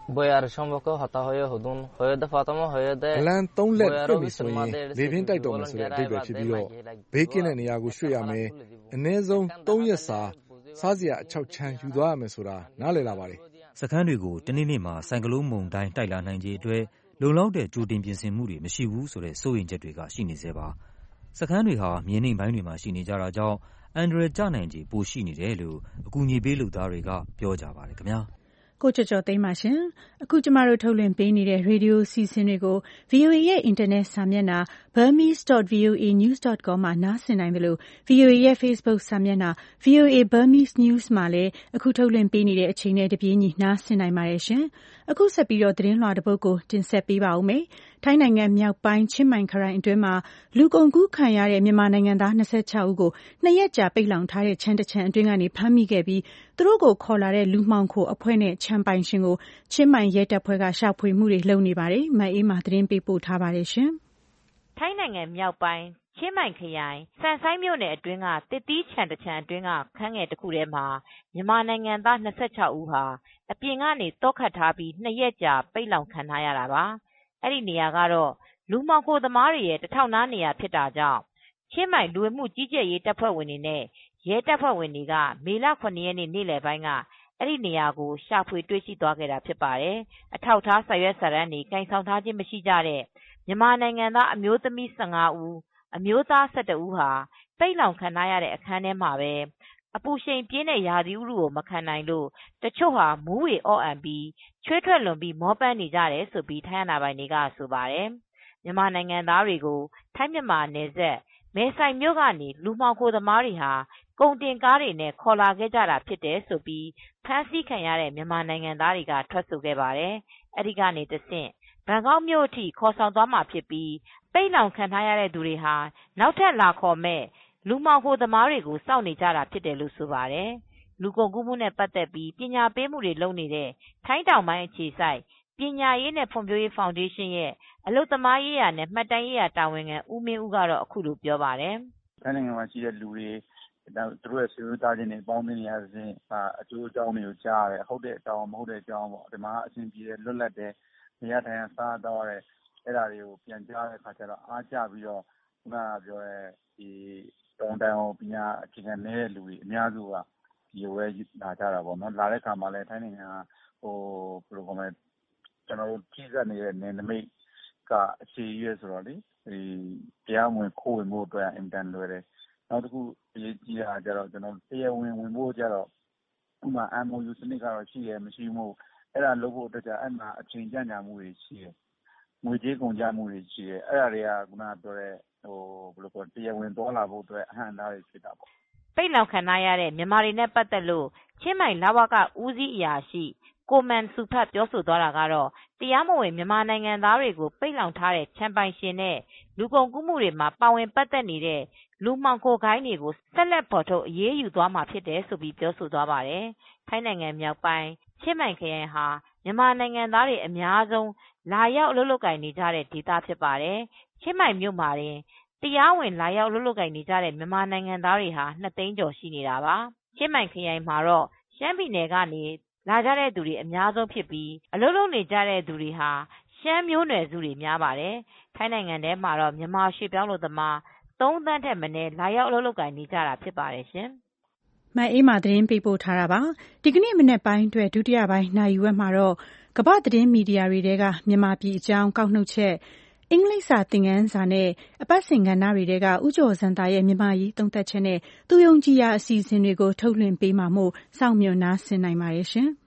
boyar shambako hata hoye hodun hoye da fatama hoye da အလံသုံးလက်တွေ့ပြီဆိုရင်လေပြင်းတိုက်တော်မယ်ဆိုတဲ့အဓိပ္ပာယ်ဖြစ်ပြီးတော့ဘေးကင်းတဲ့နေရာကိုရွှေ့ရမယ်အနည်းဆုံးသုံးရက်စာစားစရာအချောက်ချမ်းယူသွားရမယ်ဆိုတာနားလည်လာပါတယ်စခန်းတွေကိုတနေ့နေ့မှာဆိုင်ကလုန်းမုန်တိုင်းတိုက်လာနိုင်ခြေအတွက်လုံလောက်တဲ့ကြိုတင်ပြင်ဆင်မှုတွေမရှိဘူးဆိုတဲ့စိုးရိမ်ချက်တွေကရှိနေသေးပါစခန်းတွေဟာမြေနိမ့်ပိုင်းတွေမှာရှိနေကြတာကြောင့်အန်ဒရယ်ကျနိုင်ခြေပိုရှိနေတယ်လို့အကူအညီပေးလူသားတွေကပြောကြပါတယ်ခင်ဗျာကိုကျော်ကျော်သိမ်းပါရှင်အခုကျမတို့ထုတ်လွှင့်ပေးနေတဲ့ရေဒီယိုစီစဉ်တွေကို ဗီအိုအေ ရဲ့အင်တာနက်စာမျက်နှာ burmese dot v o a news dot com မှာနားဆင်နိုင်တယ်လို့ ဗီအိုအေ ရဲ့ Facebook စာမျက်နှာ ဗီအိုအေ Burmese News မှာလည်းအခုထုတ်လွှင့်ပေးနေတဲ့အချိန်နဲ့တပြေးညီနားဆင်နိုင်ပါတယ်ရှင်အခုဆက်ပြီးတော့သတင်းလွှာတစ်ပုဒ်ကိုတင်ဆက်ပေးပါဦးမယ်ထိုင်းနိုင်ငံမြောက်ပိုင်းချင်းမိုင်ခရိုင်အတွင်းမှာလူကုန်ကူးခံရတဲ့မြန်မာနိုင်ငံသား၂၆ဦးကိုနှစ်ရက်ကြာပိတ်လောင်ထားတဲ့ခြံတစ်ခြံအတွင်းကနေဖမ်းမိခဲ့ပြီးသူတို့ကိုခေါ်လာတဲ့လူမှောင်ခိုအဖွဲ့နဲ့ခြံပိုင်ရှင်ကိုချင်းမိုင်ရဲတပ်ဖွဲ့ကရှာဖွေမှုတွေလုပ်နေပါတယ်။မအေးမာသတင်းပေးပို့ထားပါတယ်ရှင်။ထိုင်းနိုင်ငံမြောက်ပိုင်းချင်းမိုင်ခရိုင်စန်ဆိုင်မြို့နယ်အတွင်းကတစ်တီးခြံတစ်ခြံအတွင်းကခန်းငယ်တစ်ခုထဲမှာမြန်မာနိုင်ငံသား၂၆ဦးဟာအပြင်ကနေတောခတ်ထားပြီးနှစ်ရက်ကြာပိတ်လောင်ခံထားရတာပါ။အဲ့ဒီနေရာကတော့လူမှောင်ခိုသမားတွေရဲ့တထောက်နားနေရာဖြစ်တာကြောင့်ချင်းမိုင်လူဝင်မှုကြီးကြပ်ရေးတပ်ဖွဲ့ဝင်တွေနဲ့ရဲတပ်ဖွဲ့ဝင်တွေကမေလခုနှစ်ရက်နေ့နေ့လယ်ပိုင်းကအဲ့ဒီနေရာကိုရှာဖွေတွေ့ရှိသွားခဲ့တာဖြစ်ပါတယ်။အထောက်ထားစာရွက်စာတမ်းတွေကင်ဆောင်ထားခြင်းမရှိကြတဲ့မြန်မာနိုင်ငံသားအမျိုးသမီး၁၅ဦးအမျိုးသား၁၁ဦးဟာပိတ်လောင်ခံထားရတဲ့အခန်းထဲမှာပဲအပူချိန်ပြင်းတဲ့ရာသီဥတုကိုမခံနိုင်လို့တချို့ဟာမူးဝေအော့အန်ပြီးချွေးထွက်လွန်ပြီးမောပန်းနေကြတယ်ဆိုပြီးထိုင်းအာဏာပိုင်တွေကဆိုပါတယ်။မြန်မာနိုင်ငံသားတွေကိုထိုင်းမြန်မာနယ်စပ်မဲဆိုင်မြို့ကနေလူမှောင်ခိုသမားတွေဟာကုန်တင်ကားတွေနဲ့ခေါ်လာခဲ့ကြတာဖြစ်တယ်ဆိုပြီးဖမ်းဆီးခံရတဲ့မြန်မာနိုင်ငံသားတွေကထွက်ဆိုခဲ့ပါတယ်။အဲဒီကနေတဆင့်ဘန်ကောက်မြို့အထိခေါ်ဆောင်သွားမှာဖြစ်ပြီးပိတ်လောင်ခံထားရတဲ့သူတွေဟာနောက်ထပ်လာခေါ်မဲ့လူမှောင်ခိုသမားတွေကိုစောင့်နေကြတာဖြစ်တယ်လို့ဆိုပါတယ်။လူကုန်ကူးမှုနဲ့ပတ်သက်ပြီးပညာပေးမှုတွေလုပ်နေတဲ့ထိုင်းတောင်ပိုင်းအခြေစိုက်ပညာရေးနဲ့ဖွံ့ဖြိုးရေးဖောင်ဒေးရှင်းရဲ့အလုပ်သမားရေးရာနဲ့မှတ်တမ်းရေးရာတာဝန်ခံဦးမင်းဦးကတော့အခုလိုပြောပါတယ်။ထိုင်းနိုင်ငံမှာရှိတဲ့လူတွေသူတို့ရဲ့ဆွေမျိုးသားချင်းတွေပေါင်းသင်းနေရစဉ်အကျိုးအကြောင်းတွေကိုကြားရတယ်ဟုတ်တဲ့အကြောင်းမဟုတ်တဲ့အကြောင်းပေါ့ဒီမှာအဆင်ပြေတယ်လွတ်လပ်တယ်နေရာထိုင်စားတော့ရဲအဲ့ဒါတွေကိုပြန်ကြားတဲ့အခါကျတော့အားကျပြီးတော့ခုနကပြောတဲ့ဒီတောင်တန်းပညာအခြေခံနေတဲ့လူတွေအများစုကဒီဝဲလာကြတာပေါ့နော်လာတဲ့အခါမှာလည်းထိုင်းနိုင်ငံဟိုဘယ်လိုခေါ်မလဲကျွန်တော်တို့ကြီးစက်နေတဲ့နယ်နိမိတ်ကအခြေရွယ်ဆိုတော့လေဒီတရားဝင်ခိုးဝင်မှုအတွက်အင်တန်လွယ်တယ်နောက်တစ်ခုအရေးကြီးတာကြတော့ကျွန်တော်တရားဝင်ဝင်ဖို့ကြတော့ဥပမာ M O U စနစ်ကတော့ရှိရမရှိမှုအဲ့ဒါလုပ်ဖို့အတွက်ကြအဲ့မှာအချိန်ကြန့်ကြာမှုတွေရှိတယ်ငွေကြေးကုန်ကျမှုတွေရှိတယ်အဲ့ဒါတွေကခုနပြောတဲ့ဟိုဘယ်လိုပြောတရားဝင်သွားလာဖို့အတွက်အဟန့်အတားတွေဖြစ်တာပေါ့ပိတ်လောင်ခံရတဲ့မြန်မာတွေနဲ့ပတ်သက်လို့ချင်းမိုင်လဝကဦးစီးအရာရှိကိုမန်စုဖတ်ပြောဆိုသွားတာကတော့တရားမဝင်မြန်မာနိုင်ငံသားတွေကိုပိတ်လောင်ထားတဲ့ချမ်းပိုင်ရှင်နဲ့လူကုန်ကူးမှုတွေမှာပါဝင်ပတ်သက်နေတဲ့လူမှောင်ခိုခိုင်းတွေကိုဆက်လက်ပေါ်ထုတ်အရေးယူသွားမှာဖြစ်တယ်ဆိုပြီးပြောဆိုသွားပါတယ်။ထိုင်းနိုင်ငံမြောက်ပိုင်းချင်းမိုင်ခရိုင်ဟာမြန်မာနိုင်ငံသားတွေအများဆုံးလာရောက်အလုပ်လုပ်ကိုင်နေကြတဲ့ဒေသဖြစ်ပါတယ်။ချင်းမိုင်မြို့မှာတင်တရားဝင်လာရောက်အလုပ်လုပ်ကိုင်နေကြတဲ့မြန်မာနိုင်ငံသားတွေဟာနှစ်သိန်းကျော်ရှိနေတာပါ။ချင်းမိုင်ခရိုင်မှာတော့ရှမ်းပြည်နယ်ကနေလာကြတဲ့သူတွေအများဆုံးဖြစ်ပြီးအလုပ်လုပ်နေကြတဲ့သူတွေဟာရှမ်းမျိုးနွယ်စုတွေများပါတယ်။ထိုင်းနိုင်ငံထဲမှာတော့မြန်မာရွှေပြောင်းလူသမားသုံးသန်းထက်မနည်းလာရောက်အလုပ်လုပ်ကိုင်နေကြတာဖြစ်ပါတယ်ရှင်။မအေးမာသတင်းပေးပို့ထားတာပါ။ဒီကနေ့မနေ့ပိုင်းအတွက်ဒုတိယပိုင်းနိုင်ယူဝက်မှာတော့ကမ္ဘာသတင်းမီဒီယာတွေတဲကမြန်မာပြည်အကြောင်းကောက်နှုတ်ချက်အင်္ဂလိပ်စာသင်ခန်းစာနဲ့အပတ်စဉ်ကဏ္ဍတွေတဲကဥကျော်စံတာရဲ့မြန်မာရေးသုံးသပ်ချက်နဲ့သူယုံကြည်ရာအစီအစဉ်တွေကိုထုတ်လွှင့်ပေးမှာမို့စောင့်မျှော်နားဆင်နိုင်ပါတယ်ရှင်။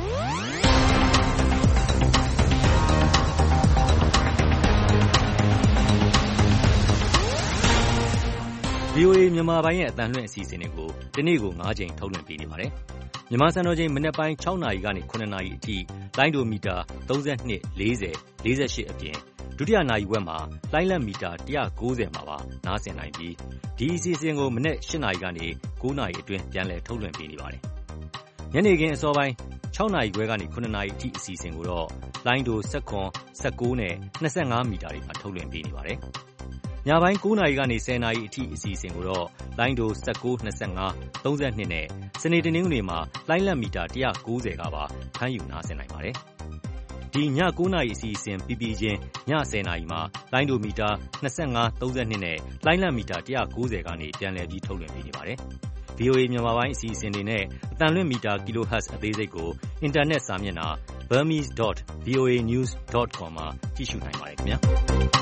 ဗီအိုအေမြန်မာပိုင်းရဲ့အသံလွှင့်အစီအစဉ်တွေကိုဒီနေ့ကို၅ချိန်ထုတ်လွှင့်ပေးနေပါတယ်။မြန်မာစံတော်ချိန်မနက်ပိုင်း၆နာရီကနေ၇နာရီအထိလိုင်းဒိုမီတာ၃၂ ၄၀ ၄၈အပြင်ဒုတိယနာရီဝက်မှာလိုင်းလက်မီတာ၁၉၀မှာပါနားဆင်နိုင်ပြီးဒီအစီအစဉ်ကိုမနက်၈နာရီကနေ၉နာရီအတွင်းပြန်လည်ထုတ်လွှင့်ပေးနေပါတယ်။ညနေခင်းအစောပိုင်း၆နာရီခွဲကနေ၇နာရီအထိအစီအစဉ်ကိုတော့လိုင်းဒို၁၇ ၁၉နဲ့၂၅မီတာတွေမှာထုတ်လွှင့်ပေးနေပါတယ်။ညပိုင်း၉နာရီကနေ၁၀နာရီအထိအစီအစဉ်ကိုတော့လိုင်းဒို၁၉ ၂၅ ၃၂နဲ့စနေတနင်္ဂနွေမှာလိုင်းလက်မီတာ၁၉၀ကပါဖမ်းယူနားဆင်နိုင်ပါတယ်။ဒီည၉နာရီအစီအစဉ်ပြီးပြီးချင်းည၁၀နာရီမှာလိုင်းဒိုမီတာ၂၅ ၃၂နဲ့လိုင်းလံမီတာ၁၉၀ကနေပြန်လည်ပြီးထုတ်လွှင့်ပေးနေပါတယ်။ ဗွီအိုအေ မြန်မာပိုင်းအစီအစဉ်တွေနဲ့အသံလွှင့်မီတာ kilohertz အသေးစိတ်ကိုအင်တာနက်စာမျက်နှာ burmese dot voa news dot com မှာကြည့်ရှုနိုင်ပါတယ်ခင်ဗျာ။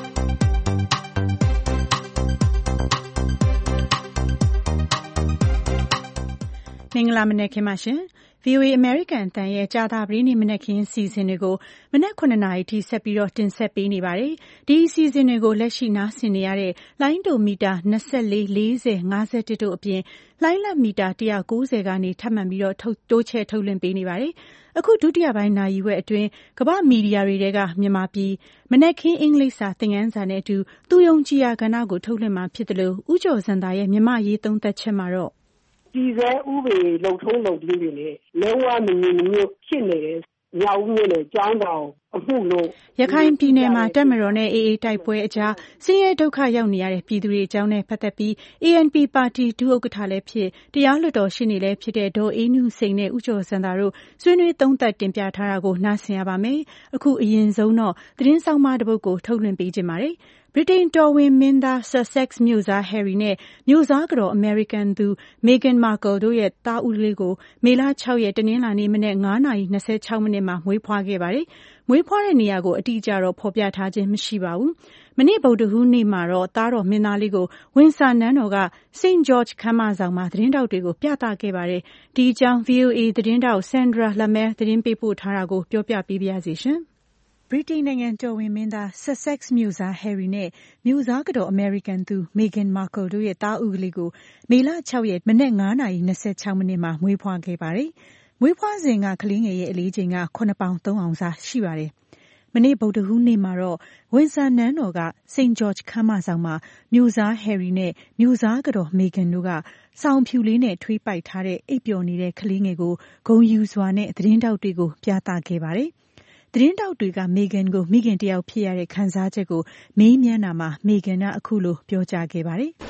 မင်္ဂလာမနက်ခင်းပါရှင်။ ဗွီအိုအေ အမေရိကန်အသံရဲ့ကြာသပတေးနေ့မနက်ခင်းအစီအစဉ်တွေကိုမနက်ခုနှစ်နာရီထိဆက်ပြီးတော့တင်ဆက်ပေးနေပါတယ်။ဒီအစီအစဉ်တွေကိုလက်ရှိနားဆင်နေရတဲ့လိုင်းဒိုမီတာ၂၄ ၄၀ ၅၁တို့အပြင်လိုင်းလတ်မီတာ၁၉၀ကနေထပ်မံပြီးတော့တိုးချဲ့ထုတ်လွှင့်ပေးနေပါတယ်။အခုဒုတိယပိုင်းနာရီဝက်အတွင်းကမ္ဘာမီဒီယာတွေထဲကမြန်မာပြည်မနက်ခင်းအင်္ဂလိပ်စာသင်ခန်းစာနဲ့အတူသူယုံကြည်ရာကဏ္ဍကိုထုတ်လွှင့်မှာဖြစ်တယ်လို့ဦးကျော်စံသာရဲ့မြန်မာရေးသုံးသပ်ချက်မှာတော့တည်ဆဲဥပဒေလုံထုံးလုံနည်းတွေနဲ့လုံးဝမငြင်းညွတ်ဖြစ်နေတဲ့မြောက်ဦးမြို့နယ်ကျောင်းတောင်အမှုလို့ရခိုင်ပြည်နယ်မှာတပ်မတော်နဲ့ အေအေ တိုက်ပွဲအကြားဆင်းရဲဒုက္ခရောက်နေရတဲ့ပြည်သူတွေအကြောင်းနဲ့ပတ်သက်ပြီး အေအန်ပီ ပါတီဒုဥက္ကဋ္ဌလည်းဖြစ်တရားလွှတ်တော်ရှေ့နေလည်းဖြစ်တဲ့ဒေါ်အေးနုစိန်နဲ့ဦးကျော်စံသာတို့ဆွေးနွေးသုံးသပ်တင်ပြထားတာကိုနားဆင်ရပါမယ်။အခုအရင်ဆုံးတော့သတင်းဆောင်မတစ်ပုဒ်ကိုထုတ်လွှင့်ပေးခြင်းပါတယ်။ဗြိတိန်တော်ဝင်မင်းသား Sussex မြို့စား Harry နဲ့မြို့စားကတော်အမေရိကန်သူ Meghan Markle တို့ရဲ့သားဦးလေးကိုမေလ၆ရက်တနင်္လာနေ့မနက်၅နာရီ၂၆မိနစ်မှာမွေးဖွားခဲ့ပါတယ်။မွေးဖွားတဲ့နေရာကိုအတိအကျတော့ဖော်ပြထားခြင်းမရှိပါဘူး။မနေ့ဗုဒ္ဓဟူးနေ့မှာတော့သားတော်မင်းသားလေးကိုဝင်ဆာနန်းတော်က Saint George ခမ်းမဆောင်မှာသတင်းထောက်တွေကိုပြသခဲ့ပါတယ်။ဒီအကြောင်း ဗွီအိုအေသတင်းထောက် Sandra Lamel သတင်းပေးပို့ထားတာကိုပြောပြပေးပါရစေရှင်။ဗြိတိန်နိုင်ငံတော်ဝင်မင်းသား Sussex မြို့စား Harry နဲ့မြို့စားကတော်အမေရိကန်သူ Meghan Markle တို့ရဲ့သားဦးကလေးကိုမေလ၆ရက်မနက်၅နာရီ၂၆မိနစ်မှာမွေးဖွားခဲ့ပါတယ်။မွေးဖွားစဉ်ကကလေးငယ်ရဲ့အလေးချိန်က၇ပေါင်၃အောင်စာရှိပါတယ်။မနေ့ဗုဒ္ဓဟူးနေ့မှာတော့ဝင်ဆာနန်းတော်က Saint George ခမ်းမဆောင်မှာမြို့စား Harry နဲ့မြို့စားကတော် Meghan တို့ကစောင်ဖြူလေးနဲ့ထွေးပိုက်ထားတဲ့အိပ်ပျော်နေတဲ့ကလေးငယ်ကိုဂုဏ်ယူစွာနဲ့သတင်းထောက်တွေကိုပြသခဲ့ပါတယ်။သတင်းထောက်တွေက Meghan ကိုမိခင်တယောက်ဖြစ်ရတဲ့ခံစားချက်ကိုမေးမြန်းတာမှာ Meghan ကအခုလိုပြောကြားခဲ့ပါတယ်။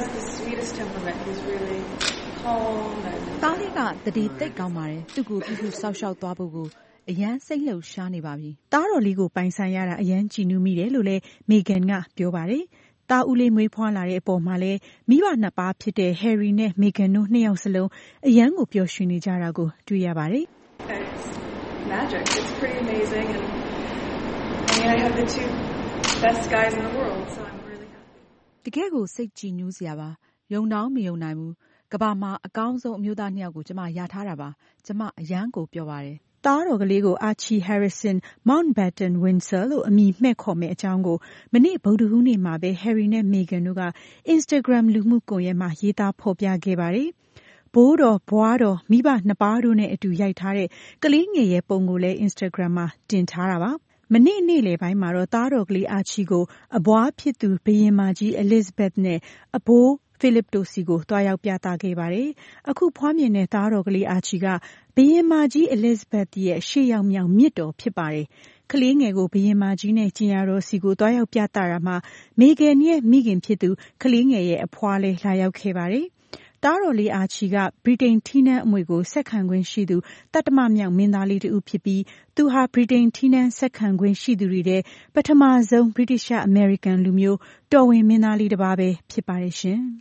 "သားလေးကသတိသိပ်ကောင်းပါတယ်။သူ့ကိုပြုစုစောင့်ရှောက်သွားဖို့ကိုအရန်စိတ်လှုပ်ရှားနေပါပြီ။သားတော်လေးကိုပိုင်ဆိုင်ရတာအရန်ကြည်နူးမိတယ်လို့လည်း Meghan ကပြောပါတယ်။သားဦးလေးမွေးဖွားလာတဲ့အပေါ်မှာလည်းမိဘနှစ်ပါးဖြစ်တဲ့ Harry နဲ့ Meghan တို့နှစ်ယောက်စလုံးအရန်ကိုပျော်ရွှင်နေကြတာကိုတွေ့ရပါတယ်။ magic. It's pretty amazing, and I mean, I have the two best guys in the world, so I'm really happy. တကယ်ကိုစိတ်ကြည်နူးစရာပါ။ယုံတောင်မယုံနိုင်ဘူး။ကမ္ဘာမှာအကောင်းဆုံးအမျိုးသားနှစ်ယောက်ကိုကျမရထားတာပါ။ကျမအရန်ကိုပျော်ပါတယ်။သားတော်ကလေးကို Archie Harrison Mountbatten Windsor လို့အမည်မှည့်ခေါ်မယ့်အကြောင်းကိုမနေ့ဗုဒ္ဓဟူးနေ့မှာပဲ Harry နဲ့ Meghan တို့က Instagram လူမှုကွန်ရက်မှာရေးသားဖော်ပြခဲ့ပါတယ်။ဘိုးတော်ဘွားတော်မိဘနှစ်ပါးတို့နဲ့အတူရိုက်ထားတဲ့ကလေးငယ်ရဲ့ပုံကိုလည်း Instagram မှာတင်ထားတာပါ။မနေ့နေ့လယ်ပိုင်းမှာတော့သားတော်ကလေးအာချီကိုအဘွားဖြစ်သူဘုရင်မကြီး Elizabeth နဲ့အဘိုး Philip တို့စီကိုတွားရောက်ပြသခဲ့ပါတယ်။အခုဖွားမြင်တဲ့သားတော်ကလေးအာချီကဘုရင်မကြီး Elizabeth ရဲ့ရှေ့ရောက်မြောက်မြစ်တော်ဖြစ်ပါတယ်။ကလေးငယ်ကိုဘုရင်မကြီးနဲ့ကျင်ယာတော်စီကိုတွားရောက်ပြသတာမှာ Meghan ရဲ့မိခင်ဖြစ်သူကလေးငယ်ရဲ့အဖွားလည်းလာရောက်ခဲ့ပါတယ်။သားတော်လေးအာချီကဗြိတိန်ထီးနန်းအမွေကိုဆက်ခံခွင့်ရှိသူတတ္တမမြောက်မင်းသားလေးတစ်ဦးဖြစ်ပြီးသူဟာဗြိတိန်ထီးနန်းဆက်ခံခွင့်ရှိသူတွေထဲပထမဆုံးဗြိတိရှ်အမေရိကန်လူမျိုးတော်ဝင်မင်းသားလေးတစ်ပါးပဲဖြစ်ပါတယ်ရှင်။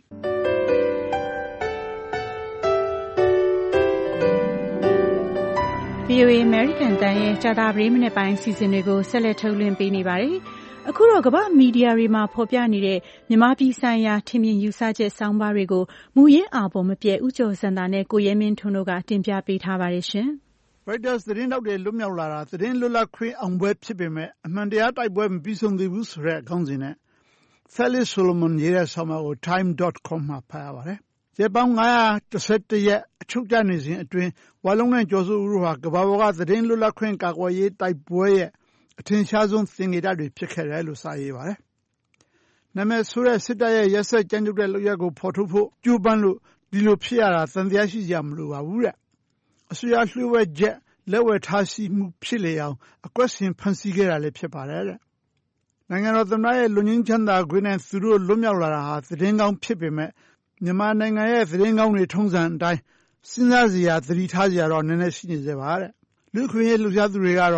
ဗွီအိုအေ အမေရိကန်တန်ရဲ့ကြာသပတေးမနေ့ပိုင်းစီစဉ်တွေကိုဆက်လက်ထုတ်လွှင့်ပေးနေပါတယ်။အခုတော့ကမ္ဘာမီဒီယာတွေမှာဖော်ပြနေတဲ့မြန်မာပြည်ဆိုင်ရာထင်မြင်ယူဆချက်ဆောင်းပါးတွေကိုမူရင်းအာဘော်မပြည့်ဦးကျော်စံသာနဲ့ကိုရဲမင်းထွန်းတို့ကတင်ပြပေးထားပါတယ်ရှင်။ Reuters သတင်းထောက်တွေလွတ်မြောက်လာတာသတင်းလွတ်လပ်ခွင့်အောင်ပွဲဖြစ်ပေမဲ့အမှန်တရားတိုက်ပွဲမပြီးဆုံးသေးဘူးဆိုတဲ့အကောင်းစဉ်နဲ့ Felix Solomon ရေးတဲ့ဆောင်းပါးကို time dot com မှာဖတ်ရပါတယ်။ရက်ပေါင်း၅၁၁ရက်အချုပ်ကျနေစဉ်အတွင်းဝါလုံးနဲ့ကျော်စိုးဦးတို့ဟာကမ္ဘာပေါ်ကသတင်းလွတ်လပ်ခွင့်ကာကွယ်ရေးတိုက်ပွဲရဲ့အထင်ရှားဆုံးသင်္ကေတတွေဖြစ်ခဲ့တယ်လို့စာရေးပါတယ်။နာမည်ဆိုးတဲ့စစ်တပ်ရဲ့ရက်စက်ကြမ်းကြုတ်တဲ့လုပ်ရပ်ကိုဖော်ထုတ်ဖို့ကြိုးပမ်းလို့ဒီလိုဖြစ်ရတာသံတရားရှိကြမလို့ပါဘူးတဲ့အစိုးရလှုပ်ဝက်ချက်လက်ဝဲထားရှိမှုဖြစ်လေအောင်အကွက်ဆင်ဖန်ဆီးခဲ့တာလည်းဖြစ်ပါတယ်တဲ့။နိုင်ငံတော်သမ္မတရဲ့လူငင်းချမ်းသာခွင့်နဲ့သူတို့လွတ်မြောက်လာတာဟာသတင်းကောင်းဖြစ်ပေမဲ့မြန်မာနိုင်ငံရဲ့သတင်းကောင်းတွေထုံးစံအတိုင်းစဉ်းစားစရာသတိထားစရာတော့နည်းနည်းရှိနေသေးပါတဲ့။လူခွင့်ရေးလှုပ်ရှားသူတွေကတော့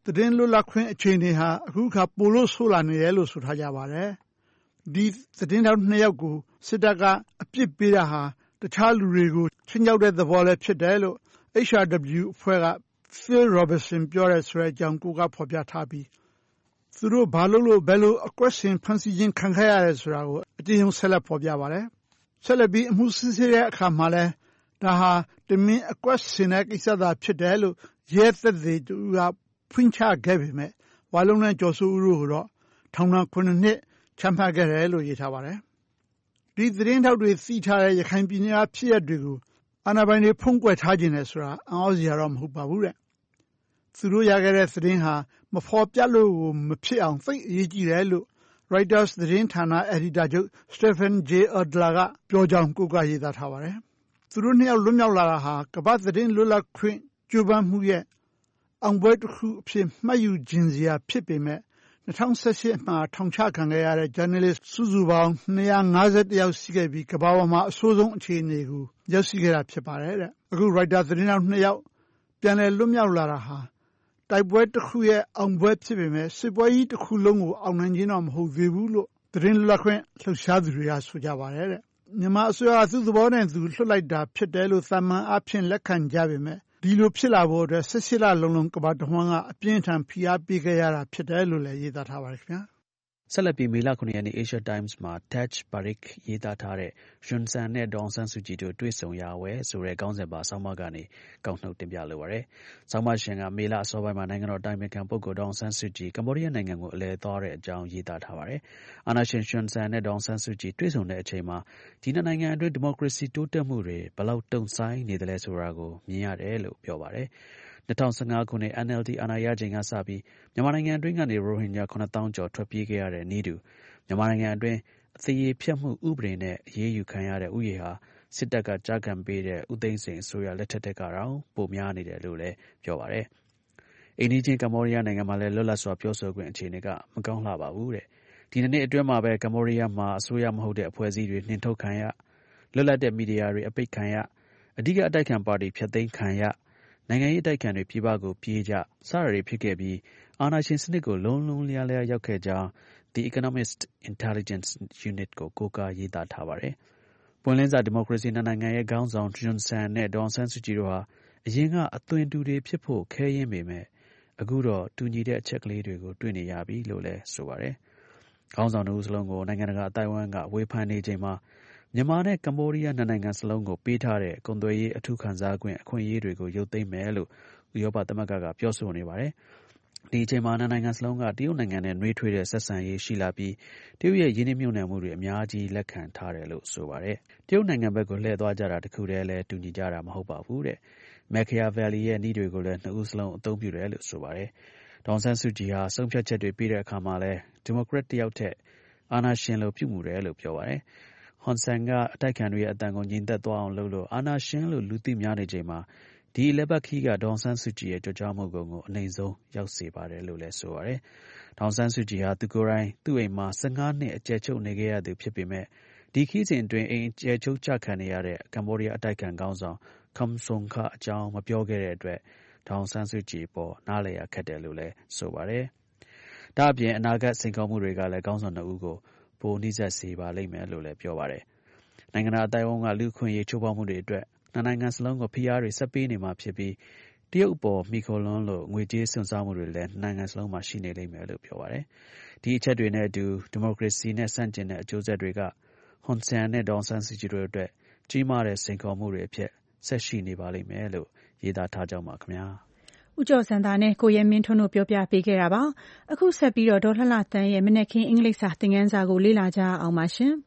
သတင်းလွတ်လပ်ခွင့်အခြေအနေဟာအခုခါပိုလို့ဆိုးလာနေတယ်လို့ဆိုထားကြပါတယ်ဒီသတင်းထောက်နှစ်ယောက်ကိုစစ်တပ်ကအပြစ်ပေးတာဟာတခြားလူတွေကိုချင်းကြောက်တဲ့သဘောလည်းဖြစ်တယ်လို့ H R W အဖွဲ့က Phil Robertson ပြောတဲ့ဆိုတဲ့အကြောင်းကိုကဖော်ပြထားပြီးသူတို့ဘာလို့လို့ဘယ်လိုအကွက်ဆင်ဖန်ဆီးခြင်းခံခဲ့ရတယ်ဆိုတာကိုအကျဉ်းချုပ်ဆက်လက်ဖော်ပြပါတယ်ဆက်လက်ပြီးအမှုစစ်ဆေးတဲ့အခါမှာလဲဒါဟာတမင်အကွက်ဆင်တဲ့ကိစ္စသာဖြစ်တယ်လို့ရဲသက်သေတူကဖွင့်ချခဲ့ပေမဲ့ဝါလုံးနဲ့ကျော်စိုးဦးတို့ကတော့ထောင်ဒဏ်ခုနှစ်ချမှတ်ခဲ့တယ်လို့ရေးထားပါတယ်ဒီသတင်းထောက်တွေသိထားတဲ့ရခိုင်ပြည်နယ်အဖြစ်အပျက်တွေကိုအာဏာပိုင်တွေဖုံးကွယ်ထားခြင်းနဲ့ဆိုတာအံ့ဩစရာတော့မဟုတ်ပါဘူးတဲ့သူတို့ရခဲ့တဲ့သတင်းဟာမဖော်ပြလို့မဖြစ်အောင်သိအရေးကြီးတယ်လို့ Reuters သတင်းဌာနအယ်ဒီတာချုပ် Stephen J. Adler ကပြောကြောင်းကိုကရေးသားထားပါတယ်သူတို့နှစ်ယောက်လွတ်မြောက်လာတာဟာကမ္ဘာသတင်းလွတ်လပ်ခွင့်ကြိုးပမ်းမှုရဲ့အောင်ပွဲတစ်ခုအဖြစ်မှတ်ယူခြင်းစရာဖြစ်ပေမဲ့၂၀၁၈မှာထောင်ချခံခဲ့ရတဲ့ journalist စုစုပေါင်း၂၅၁ယောက်ရှိခဲ့ပြီးကမ္ဘာပေါ်မှာအဆိုးဆုံးအခြေအနေကိုရောက်ရှိခဲ့တာဖြစ်ပါတယ်တဲ့အခု Reuters သတင်းထောက်နှစ်ယောက်ပြန်လည်လွတ်မြောက်လာတာဟာတိုက်ပွဲတစ်ခုရဲ့အောင်ပွဲဖြစ်ပေမဲ့စစ်ပွဲကြီးတစ်ခုလုံးကိုအောင်နိုင်ခြင်းတော့မဟုတ်သေးဘူးလို့သတင်းလွတ်လပ်ခွင့်လှုပ်ရှားသူတွေကဆိုကြပါတယ်တဲ့မြန်မာအစိုးရကသူ့သဘောနဲ့သူလွှတ်လိုက်တာဖြစ်တယ်လို့သာမန်အဖြစ်လက်ခံကြပေမဲ့ဒီလိုဖြစ်လာဖို့အတွက်၁၈လလုံးလုံးကမ္ဘာတစ်ဝန်းကအပြင်းထန်ဖိအားပေးခဲ့ရတာဖြစ်တယ်လို့လည်းရေးသားထားပါတယ်ခင်ဗျာဆက်လက်ပြီးမေလခုနှစ်ရက်နေ့ Asia Times မှာ Taj Barik ရေးသားထားတဲ့ရွှန်ဆန်နဲ့ဒေါအောင်ဆန်းစုကြည်တို့တွေ့ဆုံရဝဲဆိုတဲ့ခေါင်းစဉ်ပါဆောင်းပါးကနေကောက်နှုတ်တင်ပြလိုပါတယ်။ဆောင်းပါးရှင်ကမေလအစောပိုင်းမှာနိုင်ငံတော်တိုင်ပင်ခံပုဂ္ဂိုလ်ဒေါအောင်ဆန်းစုကြည်ကမ္ဘောဒီးယားနိုင်ငံကိုအလည်သွားတဲ့အကြောင်းရေးသားထားပါတယ်။အာဏာရှင်ရွှန်ဆန်နဲ့ဒေါအောင်ဆန်းစုကြည်တွေ့ဆုံတဲ့အချိန်မှာဒီနှစ်နိုင်ငံအတွင်းဒီမိုကရေစီတိုးတက်မှုတွေဘယ်လောက်တုံ့ဆိုင်းနေတယ်လဲဆိုတာကိုမြင်ရတယ်လို့ပြောပါတယ်။၂၀၁၅ခုနှစ် N L D အာဏာရချိန်ကစပြီးမြန်မာနိုင်ငံအတွင်းကနေရိုဟင်ဂျာခုနှစ်သောင်းကျော်ထွက်ပြေးခဲ့ရတဲ့နည်းတူမြန်မာနိုင်ငံအတွင်းအသရေဖျက်မှုဥပဒေနဲ့အရေးယူခံရတဲ့ဥယေဟာစစ်တပ်ကကြားခံပေးတဲ့ဦးသိန်းစိန်အစိုးရလက်ထက်တက်ကတောင်ပိုများနေတယ်လို့လည်းပြောပါတယ်။အိန္ဒိချင်းကမ္ဘောဒီးယားနိုင်ငံမှာလည်းလွတ်လပ်စွာပြောဆိုခွင့်အခြေအနေကမကောင်းလှပါဘူးတဲ့။ဒီနှစ်အတွင်းမှာပဲကမ္ဘောဒီးယားမှာအစိုးရမဟုတ်တဲ့အဖွဲ့အစည်းတွေနှင်ထုတ်ခံရလွတ်လပ်တဲ့မီဒီယာတွေအပိတ်ခံရအဓိကအတိုက်ခံပါတီဖျက်သိမ်းခံရနိုင်ငံရေးတိုက်ခံတွေပြည်ပကိုပြေးကြစတာတွေဖြစ်ခဲ့ပြီးအာဏာရှင်စနစ်ကိုလုံးလုံးလျားလျားရောက်ခဲ့ကြောင်း The Economist Intelligence Unit ကိုကိုးကားရေးသားထားပါတယ်။ပွင့်လင်းစွာဒီမိုကရေစီနိုင်ငံရဲ့ခေါင်းဆောင်ဂျွန်ဆန်နဲ့ဒေါအောင်ဆန်းစုကြည်တို့ဟာအရင်ကအသွင်တူတွေဖြစ်ဖို့ခဲယဉ်းပေမဲ့အခုတော့တူညီတဲ့အချက်ကလေးတွေကိုတွေ့နေရပြီလို့လည်းဆိုပါတယ်။ခေါင်းဆောင်တို့စလုံးကိုနိုင်ငံတကာအသိုင်းအဝိုင်းကဝေဖန်နေချိန်မှာမြန်မာနဲ့ကမ္ဘောဒီးယားနှစ်နိုင်ငံစလုံးကိုပေးထားတဲ့ကုန်သွယ်ရေးအထူးခံစားခွင့်အခွင့်အရေးတွေကိုရုပ်သိမ်းမယ်လို့ဥရောပသမဂ္ဂကပြောဆိုနေပါတယ်။ဒီအချိန်မှာနှစ်နိုင်ငံစလုံးကတရုတ်နိုင်ငံနဲ့နှွေးထွေးတဲ့ဆက်ဆံရေးရှိလာပြီးတရုတ်ရဲ့ရင်းနှီးမြှုပ်နှံမှုတွေအများကြီးလက်ခံထားတယ်လို့ဆိုပါတယ်။တရုတ်နိုင်ငံဘက်ကိုလှည့်သွားကြတာတခုတည်းလည်းတူညီကြတာမဟုတ်ပါဘူးတဲ့။ Machiavelli ရဲ့နည်းတွေကိုလည်းနှစ်ဦးစလုံးအသုံးပြုတယ်လို့ဆိုပါတယ်။ဒေါအောင်ဆန်းစုကြည်ဟာဆုံးဖြတ်ချက်တွေပြီးတဲ့အခါမှာလည်းဒီမိုကရက်တစ်ယောက်ထက်အာဏာရှင်လိုပြုမှုတယ်လို့ပြောပါတယ်။ဟွန်ဆန်ကအတိုက်ခံတွေရဲ့အတန်ကိုငြိမ်သက်သွားအောင်လုပ်လို့အာဏာရှင်လို့လူသိများနေချိန်မှာဒီအလက်ပတ်ခီးကဒေါအောင်ဆန်းစုကြည်ရဲ့ကြွကြားမှုကိုအနိုင်ဆုံးရောက်စေပါတယ်လို့လည်းဆိုပါတယ်။ဒေါအောင်ဆန်းစုကြည်ဟာသူကိုယ်တိုင်သူ့အိမ်မှာ၁၅နှစ်အကျယ်ချုပ်နေခဲ့ရသူဖြစ်ပေမဲ့ဒီခီးစဉ်အတွင်းအိမ်အကျယ်ချုပ်ချခံနေရတဲ့ကမ္ဘောဒီးယားအတိုက်ခံခေါင်းဆောင်ခမ်ဆုံခအကြောင်းမပြောခဲ့တဲ့အတွက်ဒေါအောင်ဆန်းစုကြည်ပေါ်နားလည်ရခက်တယ်လို့လည်းဆိုပါတယ်။ဒါ့အပြင်အနာဂတ်စိန်ခေါ်မှုတွေကလည်းခေါင်းဆောင်နှစ်ဦးကိုပိုနှိစက်စေပါလိမ့်မယ်လို့လည်းပြောပါတယ်။နိုင်ငံတော်အသိုင်းအဝန်းကလူ့အခွင့်အရေးချိုးဖောက်မှုတွေအတွက်နှစ်နိုင်ငံစလုံးကိုဖိအားတွေဆက်ပေးနေမှာဖြစ်ပြီးတရုတ်အပေါ်မိခိုလွန်းလို့ငွေကြေးစွန့်စားမှုတွေလည်းနိုင်ငံစလုံးမှာရှိနေလိမ့်မယ်လို့ပြောပါတယ်။ဒီအချက်တွေနဲ့အတူဒီမိုကရေစီနဲ့ဆန့်ကျင်တဲ့အကျိုးဆက်တွေကဟွန်ဆန်နဲ့ဒေါအောင်ဆန်းစုကြည်တို့အတွက်ကြီးမားတဲ့စိန်ခေါ်မှုတွေအဖြစ်ဆက်ရှိနေပါလိမ့်မယ်လို့ရေးသားထားကြောင်းပါခင်ဗျာ။ဦးကျော်စံသားနဲ့ကိုရဲမင်းထွန်းတို့ပြောပြပေးခဲ့တာပါ။အခုဆက်ပြီးတော့ဒေါ်လှလှသန်းရဲ့မနက်ခင်းအင်္ဂလိပ်စာသင်ခန်းစာကိုလေ့လာကြအောင်ပါရှင်။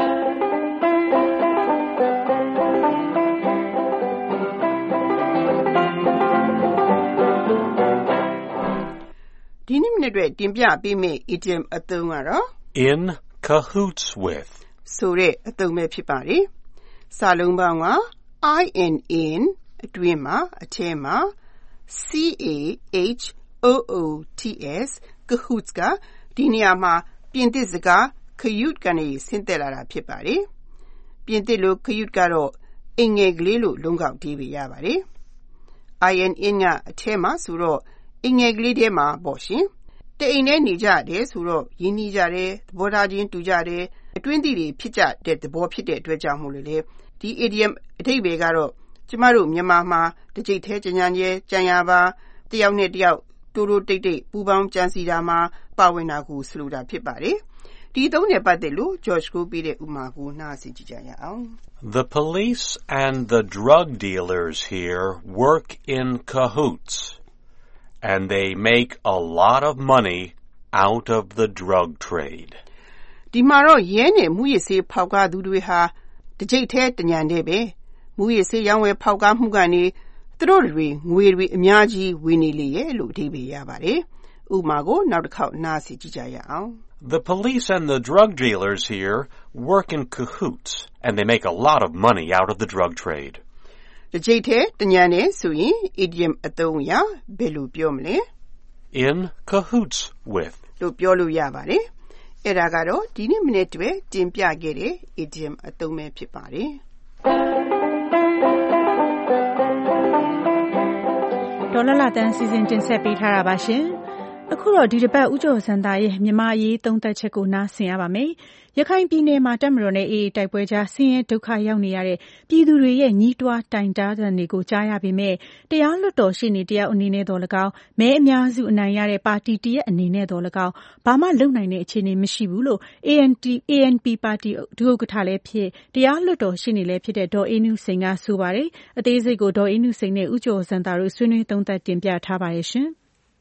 ဒီနေ့မနေ့အတွက်တင်ပြပေးမယ့် idiom အသုံးကတော့ in cahoots with ဆိုတဲ့အသုံးပဲဖြစ်ပါတယ်။စာလုံးပေါင်းက in in အတွင်းမှာအထဲမှာC A H O O T S cahoots ကဒီနေရာမှာပြင်သစ်စကား cahute ကနေဆင်းသက်လာတာဖြစ်ပါတယ်။ပြင်သစ်လို cahute ကတော့အင်ငယ်ကလေးလို့လုံးကောက်တီးပြရပါတယ်။ in in ကအထဲမှာဆိုတော့အိမ်ငယ်ကလေးထဲမှာပေါ့ရှင်တအိမ်ထဲနေကြတယ်ဆိုတော့ရင်းနှီးကြတယ်သဘောထားချင်းတူကြတယ်အတွင်းသီးတွေဖြစ်ကြတဲ့သဘောဖြစ်တဲ့အတွက်ကြောင့်မို့လို့လေဒီ idiom အဓိပ္ပာယ်ကတော့ကျမတို့မြန်မာမှာတစ်ကြိတ်သေးကြံကြံကြံရပါတယောက်နဲ့တယောက်တိုးတိုးတိတ်တိတ်ပူပေါင်းကြံစီတာမှာပါဝင်တာကိုဆိုလိုတာဖြစ်ပါတယ်ဒီသုံးနဲ့ပတ်သက်လို့ George ကိုပြတဲ့ဥမာကိုနားဆင်ကြည့်ကြရအောင် The police and the drug dealers here work in cahoots and they make a lot of money out of the drug trade ဒီမှာတော့ရဲနဲ့မူရစေးဖောက်ကားသူတွေဟာတစ်ကြိတ်သေးတညံတဲ့ပဲမူရစေးရောင်းဝယ်ဖောက်ကားမှုကနေသူတို့တွေငွေတွေအများကြီးဝင်နေလေရဲ့လို့အဓိပ္ပာယ်ရပါတယ်ဥပမာကိုနောက်တစ်ခေါက်နားဆင်ကြည့်ကြရအောင် The police and the drug dealers here work in cahoots and they make a lot of money out of the drug trade တစ်ကြိတ်သေးတညံတဲ့ဆိုရင် idiom အသုံးအရာဘယ်လိုပြောမလဲ in cahoots with လို့ပြောလို့ရပါတယ်အဲ့ဒါကတော့ဒီနေ့မိနစ်တွေတင်ပြခဲ့တဲ့ idiom အသုံးပဲဖြစ်ပါတယ်ဒေါ်လာလာတန်းစီစဉ်တင်ဆက်ပေးထားတာပါရှင်အခုတော့ဒီတစ်ပတ်ဦးကျော်စံသားရဲ့မြန်မာရေးသုံးသက်ချက်ကိုနားဆင်ရပါမယ်ရခိုင်ပြည်နယ်မှာတပ်မတော်နဲ့အေအေတိုက်ပွဲကြားဆင်းရဲဒုက္ခရောက်နေရတဲ့ပြည်သူတွေရဲ့ညီးတွားတိုင်ကြားသံတွေကိုကြားရပေမဲ့တရားလွှတ်တော်ရှေ့နေတယောက်အနေနဲ့တော်၎င်းမဲအများစုအနိုင်ရတဲ့ပါတီတရက်အနေနဲ့တော်၎င်းဘာမှလုပ်နိုင်တဲ့အခြေအနေမရှိဘူးလို့ အေအန်ပီ ပါတီဒုဥက္ကဋ္ဌလည်းဖြစ်တရားလွှတ်တော်ရှေ့နေလည်းဖြစ်တဲ့ဒေါ်အေးနုစိန်ကဆိုပါတယ်အသေးစိတ်ကိုဒေါ်အေးနုစိန်နဲ့ဦးကျော်စံသားတို့ဆွေးနွေးသုံးသပ်တင်ပြထားပါရဲ့ရှင်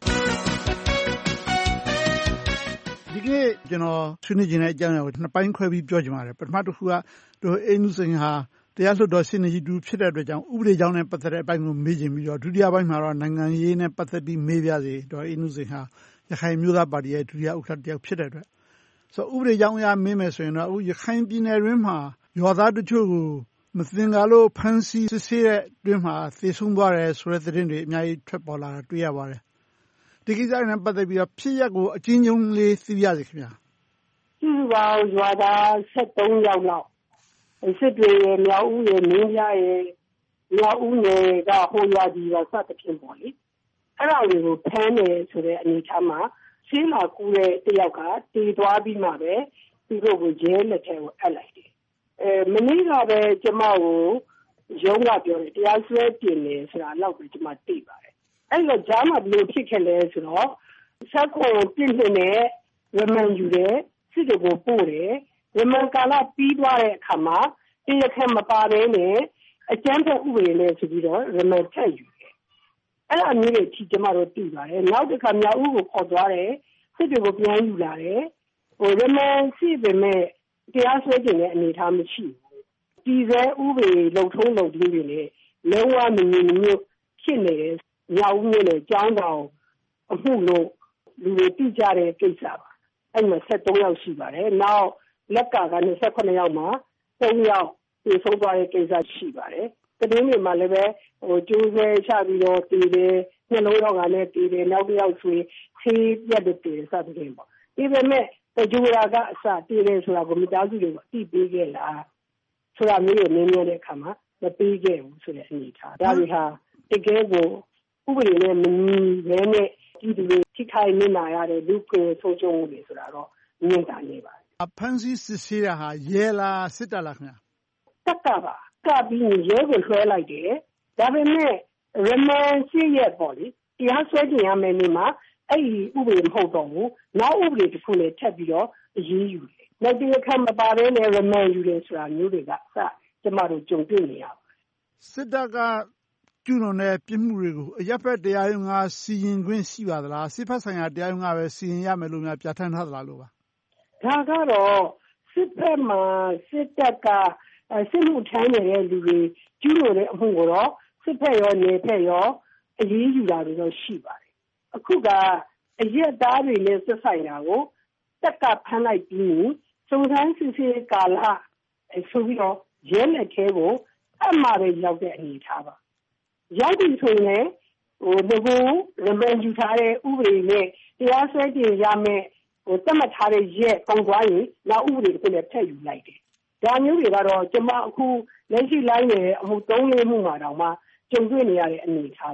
ဒီကနေ့ကျွန်တော်ဆွေးနွေးခြင်းတဲ့အကြောင်းအရာကိုနှစ်ပိုင်းခွဲပြီးပြောချင်ပါတယ်ပထမတစ်ခုကဒေါ်အေးနုစိန်ဟာတရားလွှတ်တော်ရှေ့နေကြီးတူဖြစ်တဲ့အတွက်ကြောင့်ဥပဒေကြောင်းနဲ့ပတ်သက်တဲ့အပိုင်းကိုမေးချင်ပြီးတော့ဒုတိယပိုင်းမှာတော့နိုင်ငံရေးနဲ့ပတ်သက်ပြီးမေးပြစေဒေါ်အေးနုစိန်ဟာရခိုင်မျိုးသားပါတီရဲ့ဒုတိယဥက္ကဋ္ဌတယောက်ဖြစ်တဲ့အတွက်ဆိုဥပဒေကြောင်းအရမေးမယ်ဆိုရင်တော့အခုရခိုင်ပြည်နယ်တွင်းမှာရွာသားတချို့ကိုမသင်္ကာလို့ဖမ်းဆီးစစ်ဆေးတဲ့တွင်းမှာသေဆုံးသွားတယ်ဆိုတဲ့သတင်းတွေအများကြီးထွက်ပေါ်လာတာတွေ့ရပါတယ်ဒီကိစ္စနဲ့ပတ်သက်ပြီးတော့ဖြစ်ရပ်ကိုအချင်းချင်းလေးသိပြစေခင်ဗျာဒီပါရွာသားဆက်သုံးယောက်လောက်စစ်တွေရဲ့မြောက်ဦးရဲ့မင်းပြရဲ့မြောက်ဦးနယ်ကဟိုရွာကြီးကစသဖြင့်ပေါ့လေအဲ့ဒါတွေကိုဖမ်းတယ်ဆိုတဲ့အနေအထားမှာရှင်းလာကူတဲ့တယောက်ကတည်သွားပြီးမှပဲသူတို့ကိုရဲလက်ထဲကိုအပ်လိုက်တယ်အဲမနေ့ကပဲကျမကိုရုံးကပြောတယ်တရားစွဲတင်တယ်ဆိုတာတော့ပဲကျမသိပါတယ်အဲ့တော့ဂျာမဘလို့ဖြစ်ခဲ့လဲဆိုတော့ဆက်ကိုပြင်းပြင်းနဲ့ရမန်ယူတယ်စစ်တွေကိုပို့တယ်ရမန်ကာလပြီးသွားတဲ့အခါမှာတရားခံမပါဘဲနဲ့အကျန်းဖက်ဥပဒေနဲ့ဆိုပြီးတော့ရမန်ထက်ယူတယ်အဲ့အမျိုးတွေထိကျမတို့သိပါတယ်နောက်တစ်ခါမြောက်ဦးကိုခေါ်သွားတယ်စစ်တွေကိုပြန်ယူလာတယ်ဟိုရမန်စစ်ပေမဲ့တရားစွဲတင်တဲ့အနေအထားမရှိဘူးဒီစဲဥပဒေလုံထုံးလုံထင်းတွေနဲ့လုံးဝမငြင်းမျိုးဖြစ်နေတယ်မြောက်ဦးမြို့နယ်ကျောင်းတော်အမှုလို့လူတွေသိကြတဲ့ကိစ္စပါအဲ့မှာဆက်သုံးယောက်ရှိပါတယ်နောက်လက်ကက၂၈ယောက်မှာသုံးယောက်ပြေဆုံးသွားတဲ့ကိစ္စရှိပါတယ်တတိယနေ့မှာလည်းပဲဟိုကျိုးဆဲချပြီးတော့တည်တယ်နှလုံးရောဂါနဲ့တည်တယ်နောက်တစ်ယောက်ဆိုရင်ဆေးပြတ်တဲ့တည်စသဖြင့်ပေါ့ဒီပေမဲ့ကြိုးရာကအစတည်တယ်ဆိုတာကိုမိသားစုတွေကိုအသိပေးခဲ့လားဆိုတာမျိုးတွေနည်းနည်းတဲ့အခါမှာမပေးခဲ့ဘူးဆိုတဲ့အနေအထားဒါတွေဟာတကယ်ကိုဥပဒေနဲ့မညီဘဲနဲ့ဒီလိုထိခိုက်နေတာရတဲ့လူခွေဆုံးရှုံးမှုတွေဆိုတာတော့မြင်တာနေပါတယ်ဖန်စီစစ်ဆေးတာဟာရဲလားစစ်တပ်လားခင်ဗျာတက်ကပါကပြီးရဲကိုဆွဲလိုက်တယ်ဒါပေမဲ့ရမန်စီရဲ့ပေါ့လေတရားစွဲတင်ရမယ်နေမှာအဲ့ဒီဥပဒေမဟုတ်တော့ဘူးနောက်ဥပဒေတစ်ခုနဲ့ထပ်ပြီးတော့အရေးယူတယ်နောက်တရားခံမပါဘဲနဲ့ရမန်ယူတယ်ဆိုတာမျိုးတွေကစကျမတို့ကြုံတွေ့နေရပါတယ်စစ်တပ်ကကျူးလွန်တဲ့ပြစ်မှုတွေကိုအရပ်ဘက်တရားရုံးကစီရင်ခွင့်ရှိပါသလားစစ်ဘက်ဆိုင်ရာတရားရုံးကပဲစီရင်ရမယ်လို့များပြဋ္ဌာန်းထားသလားလို့ပါဒါကတော့စစ်ဘက်မှာစစ်တပ်ကစစ်မှုထမ်းနေတဲ့လူတွေကျူးလွန်တဲ့အမှုကိုတော့စစ်ဘက်ရောနေဘက်ရောအရေးယူတာတွေတော့ရှိပါတယ်အခုကအရက်သားတွေနဲ့ဆက်ဆိုင်တာကိုတက်ကဖမ်းလိုက်ပြီးစုံစမ်းစစ်ဆေးကာလဆိုပြီးတော့ရဲလက်ထဲကိုအမှပဲရောက်တဲ့အနေအထားပါရောက်ပြီဆိုရင်ဟိုဒီကိုရမန်ယူထားတဲ့ဥပဒေနဲ့တရားစွဲတင်ရမယ်ဟိုတတ်မှတ်ထားတဲ့ရဲပေါင်းသွားရင်နောက်ဥပဒေတစ်ခုနဲ့ထည့်ယူလိုက်တယ်ဒါမျိုးတွေကတော့ကျွန်မအခုလက်ရှိလိုက်နေတဲ့အမှုသုံးလေးမှုမှာတောင်မှကြုံတွေ့နေရတဲ့အနေအထားပါ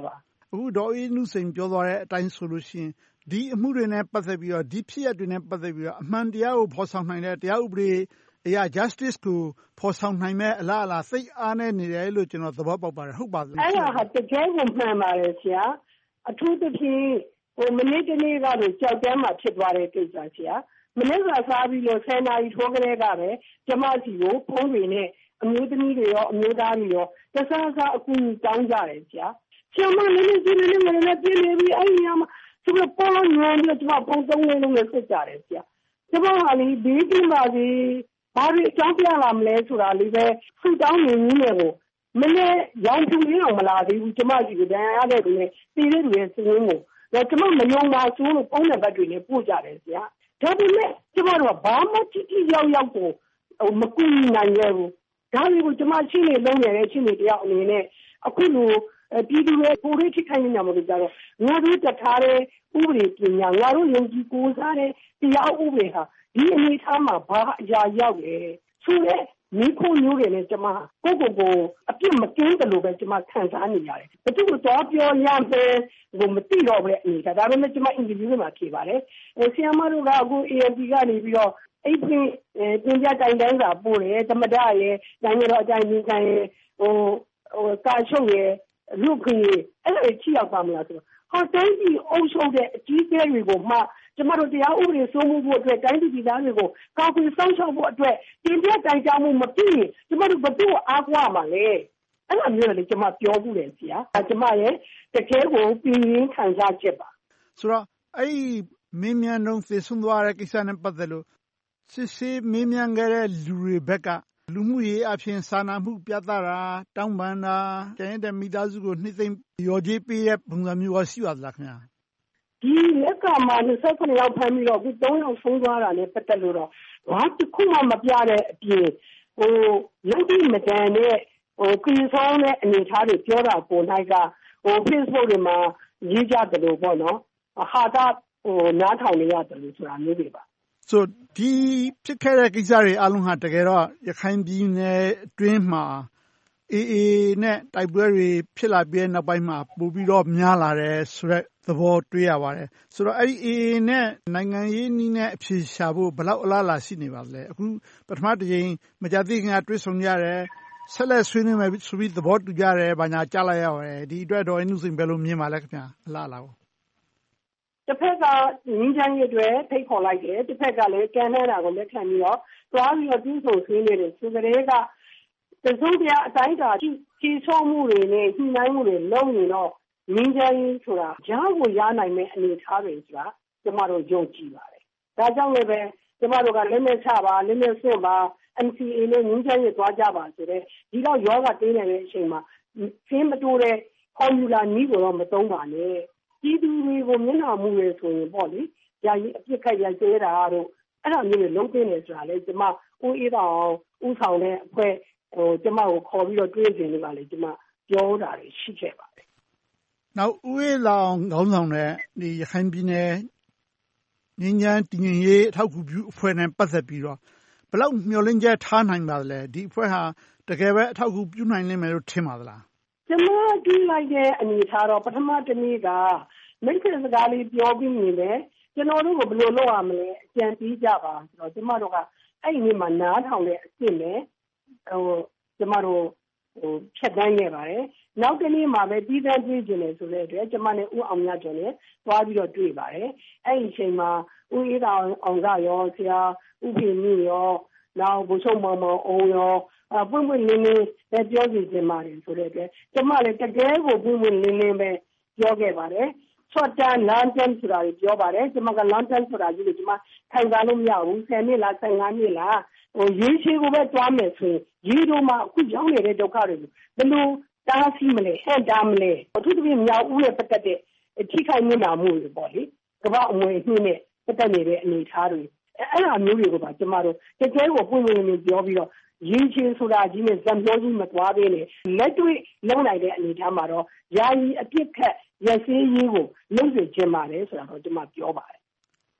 အခုဒေါ်အေးနုစိန်ပြောသွားတဲ့အတိုင်းဆိုလို့ရှိရင်ဒီအမှုတွေနဲ့ပတ်သက်ပြီးတော့ဒီဖြစ်ရပ်တွေနဲ့ပတ်သက်ပြီးတော့အမှန်တရားကိုဖော်ဆောင်နိုင်တဲ့တရားဥပဒေအရာ justice ကိုဖော်ဆောင်နိုင်မဲ့အလားအလာစိတ်အားနဲ့နေတယ်လို့ကျွန်တော်သဘောပေါက်ပါတယ်ဟုတ်ပါသလားအဲ့ဒါဟာတကယ်ကိုမှန်ပါတယ်ဆရာအထူးသဖြင့်ဟိုမနေ့တနေ့ကတော့ကြောက်တန်းမှာဖြစ်သွားတဲ့ကိစ္စဆရာမနေ့ကစားပြီးလို့ဆယ်နာရီထိုးကလေးကပဲကျမစီကိုဖုန်းတွေနဲ့အမျိုးသမီးတွေရောအမျိုးသားတွေရောတဆန်းစားအကူတောင်းကြတယ်ဆရာကျမလည်းလည်းဒီနေ့လည်းလည်းပြင်းနေပြီအဲ့ဒီမှာသူကပေါ်လာနေတယ်ကျမဖုန်းသုံးလုံးနဲ့ဆက်ကြတယ်ဆရာကျမဟာလေဒီဒီမှာဒီဘာတွေအကြောင်းပြလာမလဲဆိုတာလေးပဲဆူတောင်းနေနေတယ်ကိုမနေ့ရောင်ဖြူလေးအောင်မလာသေးဘူးကျမကြီးကတန်းရတဲ့သူနဲ့ပြည်တဲ့သူရဲ့စင်းကိုတော့ကျမမယုံပါဘူးလို့ပုံနဲ့ဘက်တွေနဲ့ပို့ကြတယ်ဆရာဒါပေမဲ့ကျမတို့ကဘာမှတိတိရောက်ရောက်ကိုမကူနိုင်ရဘူးဒါတွေကိုကျမရှိနေလုံးနေတဲ့ချင်းတွေတယောက်အနေနဲ့အခုလိုပြည်သူတွေပိုရိထိခိုင်းနေမှာလို့ကြတော့ငါတို့တထားတဲ့ဥပဒေပညာငါတို့ယုံကြည်ကိုးစားတဲ့တရားဥပဒေဟာဒီအနေထားမှာဘာအရာရောက်လဲဆိုတော့မိခိုးမျိုးတွေနဲ့ကျမကိုကိုကိုအပြစ်မကင်းတယ်လို့ပဲကျမခံစားနေရတယ်။ဘယ်သူတော့ပြောရမယ်ကိုမသိတော့ပဲအနေဒါဒါပေမဲ့ကျမအင်ဂျင်နီယာမှာဖြေပါတယ်။အဲဆီယမတို့ကအခု A M P ကနေပြီးတော့အဲ့ဒီတင်ပြတိုင်တိုင်းစာပို့တယ်သမဒရဲ့နိုင်ငံတော်အကြံဉာဏ်ခံရဲ့ဟိုဟိုကာချုပ်ရဲ့လူကြီးအဲ့ဒါချိရောက်ပါမလားဆိုတော့ဟောတိုင်းပြည်အုပ်ချုပ်တဲ့အကြီးအကဲတွေကိုမှကျမတို့တရားဥပဒေစိုးမိုးဖို့အတွက်တိုင်းပြည်သားတွေကိုကာကွယ်စောင့်ရှောက်ဖို့အတွက်တင်ပြတိုင်ကြားမှုမပြုရင်ကျမတို့ဘယ်သူ့အားကိုးမှာလဲအဲ့လိုမျိုးလေကျမပြောဘူးလေဆရာကျမရဲ့တကယ်ကိုပြင်းရင်းခံစားချက်ပါဆိုတော့အဲ့ဒီမင်းမြန်တော့သေဆုံးသွားတဲ့ကိစ္စနဲ့ပတ်သက်လို့စစ်ဆေးမင်းမြန်ခဲ့တဲ့လူတွေဘက်ကလူမှုရေးအဖြစ်စာနာမှုပြသတာတောင်းပန်တာကျန်တဲ့မိသားစုကိုနှိမ့်သိမ့်ရော်ကြေးပေးတဲ့ပုံစံမျိုးရှိပါသလားခင်ဗျာဒီလက်ကမှနှစ်ဆက်ခုရောက်ဖမ်းပြီးတော့အခုသုံးယောက်ဆုံးသွားတာနဲ့ပတ်သက်လို့တော့ဘာတစ်ခုမှမပြတဲ့အပြင်ဟိုရုပ်တိမတန်နဲ့ဟိုကင်းဆောင်တဲ့အနေအထားတွေပြောတာပုံ၌ကဟို Facebook တွေမှာရေးကြတယ်လို့ပေါ့နော်ဟာတာဟိုနားထောင်နေရတယ်လို့ဆိုတာမျိုးတွေပါဆိုဒီဖြစ်ခဲ့တဲ့ကိစ္စတွေအလုံးဟာတကယ်တော့ရခိုင်ပြည်နယ်အတွင်းမှာအေးအေးနဲ့တိုက်ပွဲတွေဖြစ်လာပြီးနောက်ပိုင်းမှာပိုပြီးတော့များလာတယ်ဆိုတဲ့သဘောတွေ့ရပါတယ်ဆိုတော့အဲ့ဒီအေးအေးနဲ့နိုင်ငံရေးနည်းနဲ့အဖြေရှာဖို့ဘယ်လောက်အလားအလာရှိနေပါလဲအခုပထမတစ်ချိန်မကြသေးခင်ကတွေ့ဆုံကြရတယ်ဆက်လက်ဆွေးနွေးမယ်ဆိုပြီးသဘောတူကြတယ်ဘာညာကြားလိုက်ရပါတယ်ဒီအတွက်တော့အင်းနုစိန်ဘယ်လိုမြင်ပါလဲခင်ဗျာအလားအလာကိုတစ်ဖက်ကငင်းချမ်းရတဲ့ထိတ်ခေါ်လိုက်တယ်တစ်ဖက်ကလည်းကန်နာတာကိုလက်ခံပြီးတော့သွားပြီးတော့ပြီးဆုံးဆွေးနွေးတယ်ဆိုကြတဲ့ကတစုံတရာအတိုင်းတာကြီးချောမှုတွေနဲ့ညှိနှိုင်းမှုတွေလုံးနေတော့ငင်းချမ်းရေးဆိုတာကြားကိုရနိုင်မဲ့အနေအထားတွေဆိုတာကျမတို့ယုံကြည်ပါတယ်ဒါကြောင့်လည်းပဲကျမတို့ကလက်နဲ့ချပါလက်နဲ့ဆွန့်ပါ M C A နဲ့ငင်းချမ်းရေးသွားကြပါဆိုတဲ့ဒီတော့ယောဂတင်းနေတဲ့အချိန်မှာသင်မတိုးတဲ့ formula နည်းကိုတော့မသုံးပါနဲ့ပြည်သူတွေကိုမျက်နှာမူရဲဆိုရင်ပေါ့လေယာယီအပြစ်ခတ်ရိုက်သေးတာတို့အဲ့ဒါမျိုးတွေလုံးသိနေဆိုတာလေကျမဦးအေးတော်ဦးဆောင်တဲ့အဖွဲ့ဟိုကျမကိုခေါ်ပြီးတော့တွေ့ကြနေပါလေကျမပြောတာတွေရှိခဲ့ပါတယ်။နောက်ဦးအေးတော်ခေါင်းဆောင်တဲ့ဒီရခိုင်ပြည်နယ်ငင်းချမ်းတည်ငြိမ်ရေးအထောက်အကူပြုအဖွဲ့နဲ့ပတ်သက်ပြီးတော့ဘယ်လောက်မျှော်လင့်ချက်ထားနိုင်ပါလဲဒီအဖွဲ့ဟာတကယ်ပဲအထောက်အကူပြုနိုင်လိမ့်မယ်လို့ထင်ပါသလားကျမကြည့်လိုက်တဲ့အနေထားတော့ပထမတစ်နေ့ကမိတ်ဆွေစကားလေးပြောပြီးနေတယ်ကျွန်တော်တို့ကဘယ်လိုလုပ်ရမလဲအကြံပေးကြပါဆိုတော့ကျမတို့ကအဲ့ဒီနေ့မှာနားထောင်တဲ့အစ်စ်နဲ့ဟိုကျမတို့ဟိုဖြတ်တန်းခဲ့ပါတယ်နောက်တစ်နေ့မှာပဲပြီးသန်းတွေ့ကျင်တယ်ဆိုတဲ့အတွက်ကျမနဲ့ဦးအောင်မြတ်ကျော်နဲ့သွားပြီးတော့တွေ့ပါတယ်အဲ့ဒီအချိန်မှာဦးအေးတော်အောင်ကရောဆရာဦးဖေမြင့်ရောနောက်ဘုချုံမောင်မောင်အောင်ရောအပွင့်ပွင့်လင်းလင်းပဲပြောစီခြင်းပါတယ်ဆိုတဲ့အတွက်ကျမလည်းတကယ်ကိုပွင့်ပွင့်လင်းလင်းပဲပြောခဲ့ပါတယ်ချော့တန်လမ်းတန်းဆိုတာကိုပြောပါတယ်ကျမကလမ်းတန်းဆိုတာကြီးကိုကျမခံစားလို့မရဘူးဆယ်နှစ်လားဆယ်ငါးနှစ်လားဟိုရေးချေကိုပဲတွားမယ်ဆိုရင်ရေးတော့မှအခုရောက်နေတဲ့ဒုက္ခတွေကိုဘယ်လိုတားဆီးမလဲဟဲ့တားမလဲအထူးသဖြင့်မြောက်ဦးရဲ့ပတ်သက်တဲ့ထိခိုက်နေတာမှုတွေပေါ့လေကမ္ဘာအမွေအနှစ်နဲ့ပတ်သက်နေတဲ့အနေအထားတွေအဲ့အမျိုးတွေကိုပါကျမတို့တကယ်ကိုပွင့်ပွင့်လင်းလင်းပြောပြီးတော့ရေးချေဆိုတာကြီးနဲ့ဇံပြောကြီးမသွားသေးနဲ့လက်တွေ့လုံနိုင်တဲ့အနေအထားမှာတော့ယာယီအပြစ်ခတ်ရစည်းရေးကိုလုံစေခြင်းပါတယ်ဆိုတာတော့ကျမပြောပါတယ်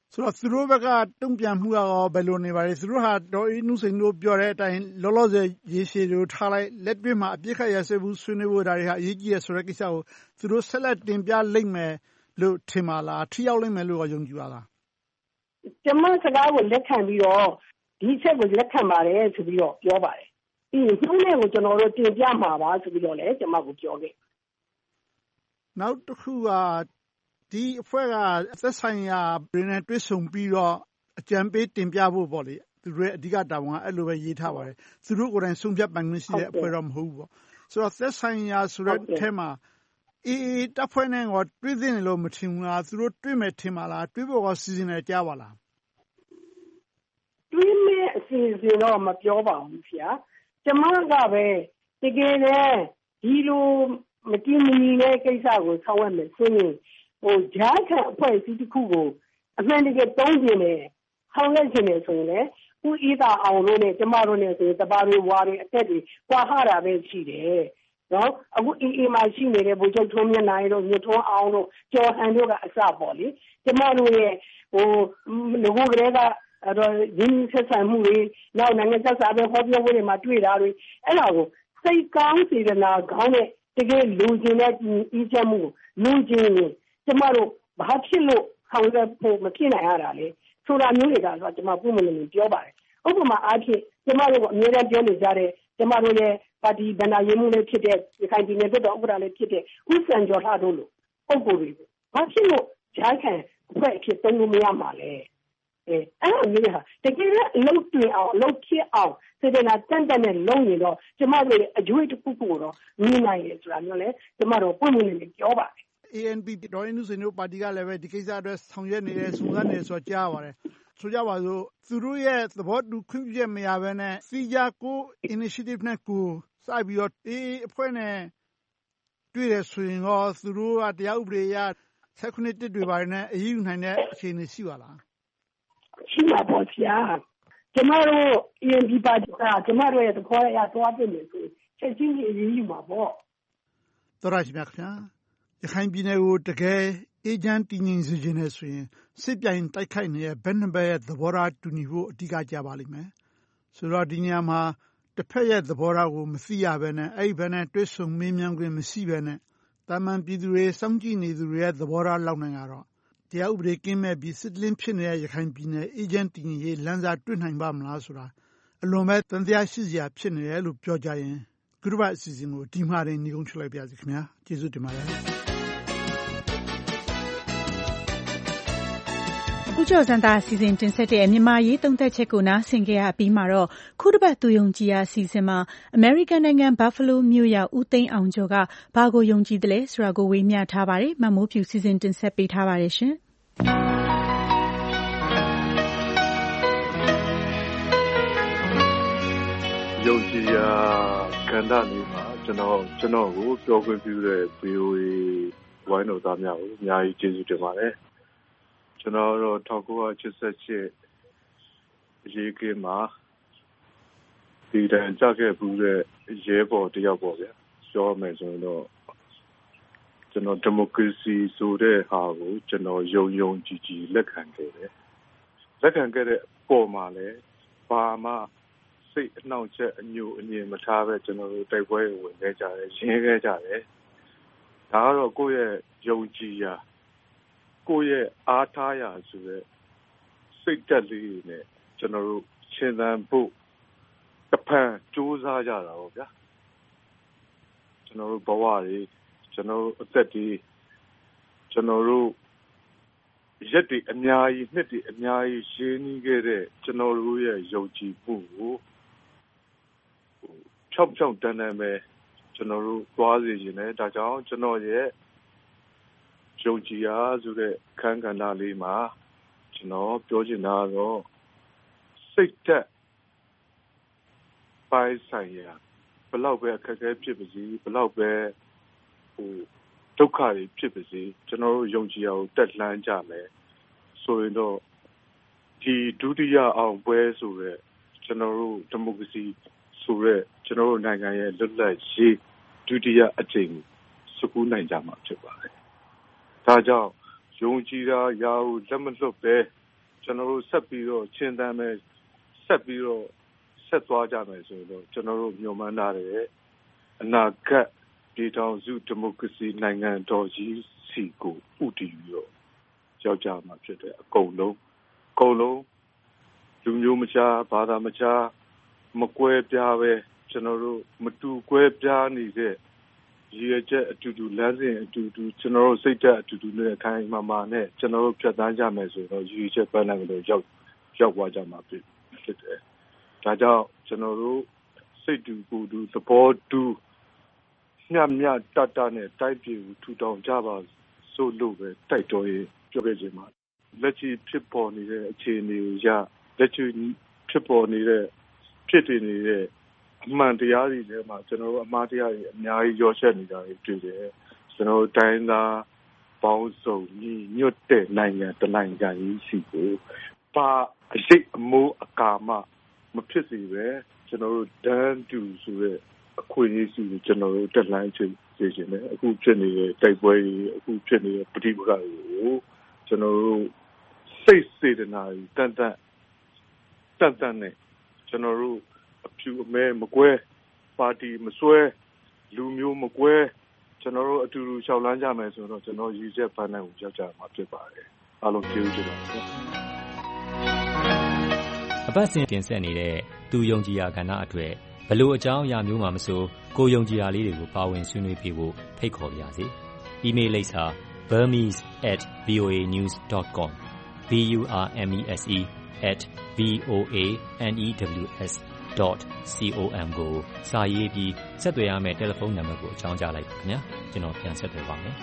ဆိုတော့သူတို့ဘက်ကတုံ့ပြန်မှုကရောဘယ်လိုနေပါလဲသူတို့ဟာဒေါ်အေးနုစိန်တို့ပြောတဲ့အတိုင်းလောလောဆယ်ရေရှည်တို့ထားလိုက်လက်တွေ့မှာအပြစ်ခတ်ရစဘူးဆွေးနွေးဖို့ဒါတွေဟာအရေးကြီးရဆိုတဲ့ကိစ္စကိုသူတို့ဆက်လက်တင်ပြလိမ့်မယ်လို့ထင်ပါလားထိရောက်လိမ့်မယ်လို့ယုံကြည်ပါလားကျမစကားကိုလက်ခံပြီးတော့ဒီချက်ကိုလက်ခံပါတယ်ဆိုပြီးတော့ပြောပါတယ်ပြီးရင်နှုံးနဲ့ကိုကျွန်တော်တို့တင်ပြမှာပါဆိုပြီးတော့လည်းကျမကိုပြောခဲ့နောက်တစ်ခုကဒီအဖွဲ့ကသက်ဆိုင်ရာပြည်နယ်တွဲဆုံပြီးတော့အကြံပေးတင်ပြဖို့ပေါ့လေသူတို့ရဲ့အဓိကတာဝန်ကအဲ့လိုပဲရေးထားပါတယ်သူတို့ကိုယ်တိုင်ဆုံးဖြတ်ပိုင်ခွင့်ရှိတဲ့အဖွဲ့တော့မဟုတ်ဘူးပေါ့ဆိုတော့သက်ဆိုင်ရာဆိုတဲ့အထက်မှာအေးအေးတပ်ဖွဲ့နဲ့တော့တွဲသင့်တယ်လို့မထင်ဘူးလားသူတို့တွဲမယ်ထင်ပါလားတွဲဖို့ကစီစဉ်နေကြပါလားတွဲမယ်အစီအစဉ်တော့မပြောပါဘူးဆရာကျမကပဲတကယ်နဲ့ဒီလိုမတည်မငြိမ်တဲ့ကိစ္စကိုဆောက်ရမယ်ဆိုရင်ဟိုဂျာခံအဖွဲ့အစည်းတစ်ခုကိုအမှန်တကယ်တုံးကျင်တယ်ဆောက်လက်ကျင်တယ်ဆိုရင်လည်းဦးအေးသာအောင်လို့နဲ့ကျမတို့နဲ့ဆိုရင်တပါးတွေဝါတွေအသက်တွေကွာဟတာပဲရှိတယ်နော်အခုအေးအေးမှရှိနေတဲ့ဗိုလ်ချုပ်ထွန်းမြတ်နိုင်တို့ညထွန်းအောင်တို့ကျော်ဟန်တို့ကအစပေါ့လေကျမတို့ရဲ့ဟိုလူကိုယ်ကလေးကအဲ့တော့ရင်းဆက်ဆံမှုတွေနောက်နိုင်ငံသက်စာပဲဟောပြောပွဲတွေမှာတွေ့တာတွေအဲ့ဒါကိုစိတ်ကောင်းစေတနာကောင်းတဲ့တကယ်လူကျင်တဲ့ဤချက်မှုလူကျင်ရင်ကျမတို့ဘာဖြစ်လို့ဆောင်ရွက်ဖို့မဖြစ်နိုင်ရတာလဲဆိုတာမျိုးတွေကဆိုကျမပုံမှန်လေးပြောပါတယ်ဥပမာအားဖြင့်ကျမတို့ကအများအားပြောနေကြတဲ့ကျမတို့ရဲ့ပါတီဗန္ဒာရေးမှုလေးဖြစ်တဲ့ရခိုင်ပြည်နယ်ပြည်တော်ဥပဒေလေးဖြစ်တဲ့ဦးစံကျော်လှတို့လိုပုံကိုယ်တွေဘာဖြစ်လို့ဂျာခံအဖွဲ့အဖြစ်သုံးလို့မရမှာလဲအဲအဲ့လိုမျိုးဟာတကယ်လည်းအလုပ်တွင်အောင်အလုပ်ဖြစ်အောင်စေတနာတန်တန်နဲ့လုံးရင်တော့ကျမတို့ရဲ့အကျွေးတစ်ခုခုတော့မြင်နိုင်တယ်ဆိုတာမျိုးလဲကျမတို့ပုံမှန်လေးပြောပါတယ် A N P ဒေါ်အေးနုစိန်တို့ပါတီကလည်းပဲဒီကိစ္စအတွက်ဆောင်ရွက်နေတယ်စုံစမ်းနေဆိုကြားပါတယ်ဆိုကြပါစို့သူတို့ရဲ့သဘောတူခွင့်ပြုချက်မရဘဲနဲ့စီဂျာကို initiative နဲ့ကိုစပြီးတော့အေးအဖွဲ့နဲ့တွေ့ရဆိုရင်တော့သူတို့ကတရားဥပဒေအရဆက်ခုနှစ်တစ်တွေပါနဲ့အရေးယူနိုင်တဲ့အခြေအနေရှိပါလားရှိပါပေါ့ဆရာကျမတို့ A N P ပါတီကကျမတို့ရဲ့သဘောအရသွားပြနေဆိုချက်ချင်းကြီးအရေးယူမှာပေါ့တော်ရရှိမြခင်ရခိုင်ပြည်နယ်ကိုတကယ်အေဂျင့်တည်ငြိမ်စေခြင်းနဲ့ဆိုရင်စစ်ပြိုင်တိုက်ခိုက်နေတဲ့ဘက်နှစ်ဘက်ရဲ့သဘောထားတူညီဖို့အဓိကကြပါလိမ့်မယ်ဆိုတော့ဒီနေရာမှာတစ်ဖက်ရဲ့သဘောထားကိုမသိရဘဲနဲ့အဲ့ဒီဘက်နဲ့တွဲဆုံမေးမြန်းခွင့်မရှိဘဲနဲ့တာမန်ပြည်သူတွေစောင့်ကြည့်နေသူတွေရဲ့သဘောထားလောက်နိုင်တော့တရားဥပဒေကင်းမဲ့ပြီးစစ်လင်းဖြစ်နေတဲ့ရခိုင်ပြည်နယ်အေဂျင့်တည်ငြိမ်ရေးလမ်းစာတွေ့နိုင်ပါမလားဆိုတာအလွန်ပဲတန်တရားရှိစရာဖြစ်နေတယ်လို့ပြောကြရင်ကုရဘအစီအစဉ်ကိုဒီမှာတင်ညီကုန်းချလိုက်ပါရစေခင်ဗျာကျေးဇူးတင်ပါတယ်ဦးကျော်စံသာအစီအစဉ်တင်ဆက်တဲ့မြန်မာရေးသုံးသပ်ချက်ကိုနားဆင်ကြရပြီးမှတော့ခုတစ်ပတ်သူယုံကြည်ရာအစီအစဉ်မှာအမေရိကန်နိုင်ငံဘတ်ဖလိုးမြို့ရောက်ဦးသိန်းအောင်ကျော်ကဘာကိုယုံကြည်တယ်လဲဆိုတာကိုဝေမျှထားပါတယ်မမိုးဖြူစီစဉ်တင်ဆက်ပေးထားပါတယ်ရှင်ယုံကြည်ရာကဏ္ဍလေးမှာကျွန်တော်ကျွန်တော်ကိုပြောခွင့်ပြုတဲ့ V O A ဝိုင်းတော်သားများကိုအများကြီးကျေးဇူးတင်ပါတယ်ကျွန်တော်တို့၁၉၈၈ရေးကင်းမှာဒီတန်ကြခဲ့ဘူးတဲ့ရဲဘော်တယောက်ပေါ့ဗျာပြောမယ်ဆိုရင်တော့ကျွန်တော်ဒီမိုကရေစီဆိုတဲ့ဟာကိုကျွန်တော်ယုံယုံကြည်ကြည်လက်ခံခဲ့တယ်လက်ခံခဲ့တဲ့ပုံမှာလည်းဘာမှစိတ်အနှောင့်အယှက်အညှို့အငြင်းမထားပဲကျွန်တော်တို့တိုက်ပွဲဝင်ခဲ့ကြတယ်ရင်းခဲ့ကြတယ်ဒါကတော့ကိုယ့်ရဲ့ယုံကြည်ရာကိုယ့်ရဲ့အားထားရာဆိုတဲ့စိတ်ဓာတ်လေးနဲ့ကျွန်တော်တို့ရှင်းသန်ဖို့တစ်ဖန်စူးစမ်းကြတာပေါ့ဗျာကျွန်တော်တို့ဘဝတွေကျွန်တော်တို့အသက်တွေကျွန်တော်တို့ရက်တွေအများကြီးနှစ်တွေအများကြီးရှင်းနေခဲ့တဲ့ကျွန်တော်တို့ရဲ့ယုံကြည်မှုကိုဖြောက်ဖြောက်တန်းတန်းပဲကျွန်တော်တို့သွားစေခြင်းနဲ့ဒါကြောင့်ကျွန်တော်ရဲ့ယုံကြည်ရာဆိုတဲ့ခန်းကဏ္ဍလေးမှာကျွန်တော်ပြောချင်တာတော့စိတ်ဓာတ်ပိုင်းဆိုင်ရာဘလောက်ပဲအခက်အခဲဖြစ်ပါစေဘလောက်ပဲဟိုဒုက္ခတွေဖြစ်ပါစေကျွန်တော်တို့ယုံကြည်အောင်တက်လှမ်းကြမယ်ဆိုရင်တော့ဒီဒုတိယအောင်ပွဲဆိုတဲ့ကျွန်တော်တို့ဒီမိုကရေစီဆိုတဲ့ကျွန်တော်တို့နိုင်ငံရဲ့လွတ်လပ်ရေးဒုတိယအကြိမ်စကူးနိုင်ကြမှာဖြစ်ပါတယ်ဒါကြောင့်ယုံကြည်ရာရာကိုလက်မလွတ်ပဲကျွန်တော်တို့ဆက်ပြီးတော့ချင်းတမ်းမဲ့ဆက်ပြီးတော့ဆက်သွားကြမယ်ဆိုတော့ကျွန်တော်တို့ညွှန်မှန်းထားတဲ့အနာဂတ်ပြည်ထောင်စုဒီမိုကရေစီနိုင်ငံတော်ကြီးစီကိုဥတည်ပြီးတော့ရောက်ကြမှာဖြစ်တဲ့အကုန်လုံးအကုန်လုံးလူမျိုးမခြားဘာသာမခြားမကွဲပြားပဲကျွန်တော်တို့မတူကွဲပြားနေတဲ့ရည်ရွယ်ချက်အတူတူလမ်းစဉ်အတူတူကျွန်တော်တို့စိတ်ဓာတ်အတူတူနဲ့အခိုင်အမာမာနဲ့ကျွန်တော်တို့ဖြတ်သန်းကြမယ်ဆိုတော့ရည်ရွယ်ချက်ပန်းနိုင်လို့ရောက်ရောက်သွားကြမှာဖြစ်ဖြစ်တယ်။ဒါကြောင့်ကျွန်တော်တို့စိတ်တူကိုယ်တူသဘောတူညံ့ညံ့တတ်တတ်နဲ့တိုက်ပြေထူထောင်ကြပါစို့လို့ပဲတိုက်တော်ရေးပြောခဲ့ခြင်းမှာလက်ရှိဖြစ်ပေါ်နေတဲ့အခြေအနေကိုရလက်ရှိဖြစ်ပေါ်နေတဲ့ဖြစ်တည်နေတဲ့အမှန်တရားတွေထဲမှာကျွန်တော်တို့အမှားတရားတွေအများကြီးရောဆက်နေတာတွေတွေ့တယ်ကျွန်တော်တို့တိုင်းသားပေါင်းစုံညီညွတ်တဲ့နိုင်ငံတစ်နိုင်ငံကြီးရှိကိုပါအရှိအမိုးအကာမမဖြစ်စေပဲကျွန်တော်တို့ဒန်းတူဆိုတဲ့အခွင့်အရေးရှိကိုကျွန်တော်တို့တက်လှမ်းချင်းသိချင်တယ်အခုဖြစ်နေတဲ့တိုက်ပွဲတွေအခုဖြစ်နေတဲ့ပဋိပက္ခတွေကိုကျွန်တော်တို့စိတ်စေတနာတွေတန်တန်တန်တန်နဲ့ကျွန်တော်တို့အဖြူအမဲမကွဲပါတီမစွဲလူမျိုးမကွဲကျွန်တော်တို့အတူတူရှောက်လန်းကြမယ်ဆိုတော့ကျွန်တော်ရည်ချက်ပန်းနိုင်ကိုရောက်ကြမှာဖြစ်ပါတယ်အားလုံးကျေးဇူးတင်ပါတယ်အပတ်စဉ်တင်ဆက်နေတဲ့သူယုံကြည်ရာကဏ္ဍအတွက်ဘလို့အကြောင်းအရာမျိုးမှမဆိုကိုယုံကြည်ရာလေးတွေကိုပါဝင်ဆွေးနွေးပြဖို့ဖိတ်ခေါ်ပါရစေ။ email လိပ်စာ burmese at voa news dot com b u r m e s e at v o a n e w s dot com ကိုစာရေးပြီးဆက်သွယ်ရမယ့်တယ်လီဖုန်းနံပါတ်ကိုအကြောင်းကြားလိုက်ပါခင်ဗျာကျွန်တော်ပြန်ဆက်သွယ်ပါမယ်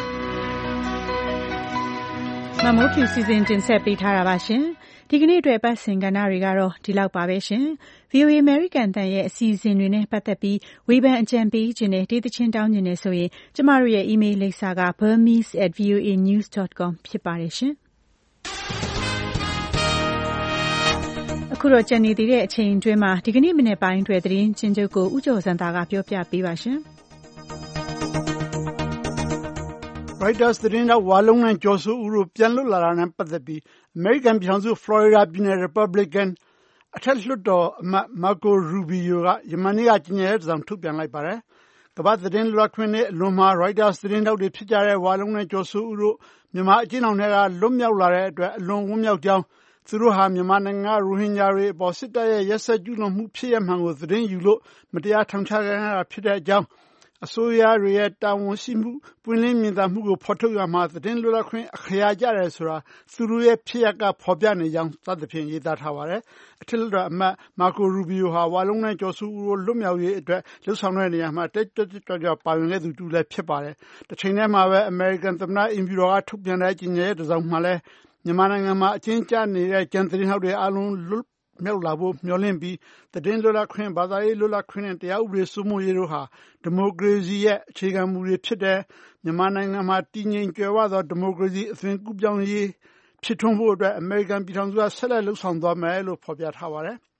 မမိုးဖြူစီစဉ်တင်ဆက်ပေးထားတာပါရှင်ဒီကနေ့အတွက်ပတ်စင်ကဏ္ဍတွေကတော့ဒီလောက်ပါပဲရှင် ဗွီအိုအေ American တန်ရဲ့အစီအစဉ်တွေနဲ့ပတ်သက်ပြီးဝေဖန်အကြံပေးခြင်းနဲ့ဒေသချင်းတောင်းခြင်းနဲ့ဆိုရင်ကျမတို့ရဲ့ email လိပ်စာက burmese at v o a news dot com ဖြစ်ပါတယ်ရှင်အခုတော့ကြံနေသေးတဲ့အချိန်အတွင်းမှာဒီကနေ့မနေ့ပိုင်းအတွက်သတင်းချင်းချုပ်ကိုဦးကျော်စံသာကပြောပြပေးပါရှင်ရိုက်တာသတင်းတောက်ဝါလုံးနဲ့ကျော်စိုးဦးတို့ပြန်လွတ်လာတာနဲ့ပတ်သက်ပြီးအမေရိကန်ပြည်ထောင်စုဖလော်ရီဒါပြည်နယ် Republican အထက်လွှတ်တော်အမတ် Marco Rubio ကယမန်နေ့ကကြေညာချက်တစ်စောင်ထုတ်ပြန်လိုက်ပါတယ်။ကမ္ဘာသတင်းလွတ်လပ်ခွင့်နဲ့အလွန်မှာရိုက်တာသတင်းတောက်တွေဖြစ်ကြတဲ့ဝါလုံးနဲ့ကျော်စိုးဦးတို့မြန်မာအကျဉ်းထောင်ထဲကလွတ်မြောက်လာတဲ့အတွက်အလွန်ဝမ်းမြောက်ကြောင်းသူတို့ဟာမြန်မာနိုင်ငံရိုဟင်ဂျာတွေအပေါ်စစ်တပ်ရဲ့ရက်စက်ကျူးလွန်မှုဖြစ်ရမှန်ကိုသတင်းယူလို့မတရားထောင်ချခံရတာဖြစ်တဲ့အကြောင်းအစိုးရတွေရဲ့တာဝန်ရှိမှုပွင့်လင်းမြင်သာမှုကိုဖော်ထုတ်ရမှာသတင်းလွတ်လပ်ခွင့်အခရာကြတယ်ဆိုတာသူတို့ရဲ့ဖြစ်ရပ်ကဖော်ပြနေကြောင်းသတ်သဖြင့်ရေးသားထားပါတယ်။အထက်လွှတ်တော်အမတ်မာကိုရူဘီယိုဟာဝါလုံးနဲ့ကျော်စုဦးတို့လွတ်မြောက်ရေးအတွက်လှုပ်ဆောင်တဲ့နေရာမှာတက်တက်ကြွကြွပါဝင်ခဲ့သူတူလည်းဖြစ်ပါတယ်။တစ်ချိန်တည်းမှာပဲအမေရိကန်သမ္မတအင်ဖြူတော်ကထုတ်ပြန်တဲ့ကြေညာချက်တစ်စောင်မှာလည်းမြန်မာနိုင်ငံမှာအကျဉ်းကျနေတဲ့ကျန်းသတင်းဟောက်တွေအလုံးလွတ်မြောက်လာဖို့မျှော်လင့်ပြီးသတင်းလွတ်လပ်ခွင့်ဘာသာရေးလွတ်လပ်ခွင့်နဲ့တရားဥပဒေစိုးမိုးရေးတို့ဟာဒီမိုကရေစီရဲ့အခြေခံမူတွေဖြစ်တဲ့မြန်မာနိုင်ငံမှာတည်ငြိမ်ကြွယ်ဝသောဒီမိုကရေစီအသွင်ကူးပြောင်းရေးဖြစ်ထွန်းဖို့အတွက်အမေရိကန်ပြည်ထောင်စုကဆက်လက်လှုံ့ဆော်သွားမယ်လို့ဖော်ပြထားပါတယ်။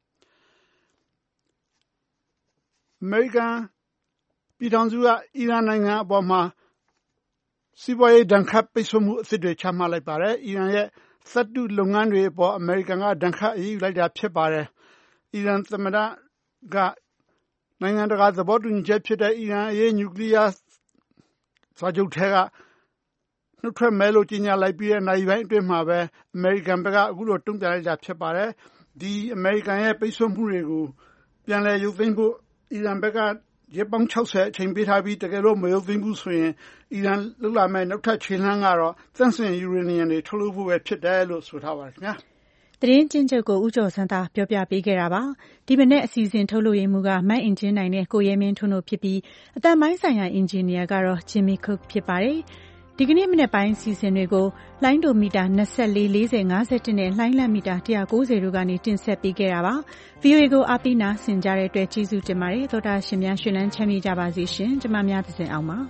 အမေရိကန်ပြည်ထောင်စုကအီရန်နိုင်ငံအပေါ်မှာစီးပွားရေးဒဏ်ခတ်ပိတ်ဆို့မှုအသစ်တွေချမှတ်လိုက်ပါတယ်။အီရန်ရဲ့သတ္တုလုပ်ငန်းတွေအပေါ်အမေရိကန်ကဒဏ်ခတ်အရေးယူလိုက်တာဖြစ်ပါတယ်။အီရန်သမ္မတကနိုင်ငံတကာသဘောတူညီချက်ဖြစ်တဲ့အီရန်အရေးနျူကလ িয়ার စာချုပ်ထဲကနှုတ်ထွက်မယ်လို့ကြေညာလိုက်ပြီးတဲ့နိုင်ပိုင်းအတွင်းမှာပဲအမေရိကန်ဘက်ကအခုလိုတုံ့ပြန်လိုက်တာဖြစ်ပါတယ်။ဒီအမေရိကန်ရဲ့ပိတ်ဆို့မှုတွေကိုပြန်လည်ရုပ်သိမ်းဖို့အီရန်ဘက်ကရက်ပေါင်း၆၀အချိန်ပေးထားပြီးတကယ်လို့မရုပ်သိမ်းဘူးဆိုရင်အီရန်လှုပ်လာမဲ့နောက်ထပ်ခြေလှမ်းကတော့သန့်စင်ယူရေနီယံတွေထုတ်လုပ်ဖို့ပဲဖြစ်တယ်လို့ဆိုထားပါတယ်ခင်ဗျာသတင်းချင်းချုပ်ကိုဦးကျော်စံသာပြောပြပေးခဲ့တာပါဒီမနေ့အစီအစဉ်ထုတ်လုပ်ရေးမှူးကမတ်အင်ဂျင်နိုင်နဲ့ကိုရဲမင်းထွန်းတို့ဖြစ်ပြီးအတန်ပိုင်းဆိုင်ရာအင်ဂျင်နီယာကတော့ဂျင်မီခုတ်ဖြစ်ပါတယ်ဒီကနေ့မနေ့ပိုင်းစီစဉ်တွေကိုလိုင်းဒိုမီတာ၂၄ ၄၀ ၅၁နဲ့လိုင်းလမီတာ၁၉၀တို့ကနေတင်ဆက်ပေးခဲ့တာပါ ဗွီအိုအေ ကိုအားပေးနာဆင်ကြတဲ့အတွက်ကျေးဇူးတင်ပါတယ်သောတာရှင်များရှင်လန်းချမ်းမြေ့ကြပါစေရှင်ကျမများသစဉ်အောင်ပါ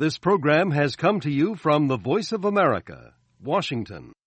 This program has come to you from the Voice of America, Washington.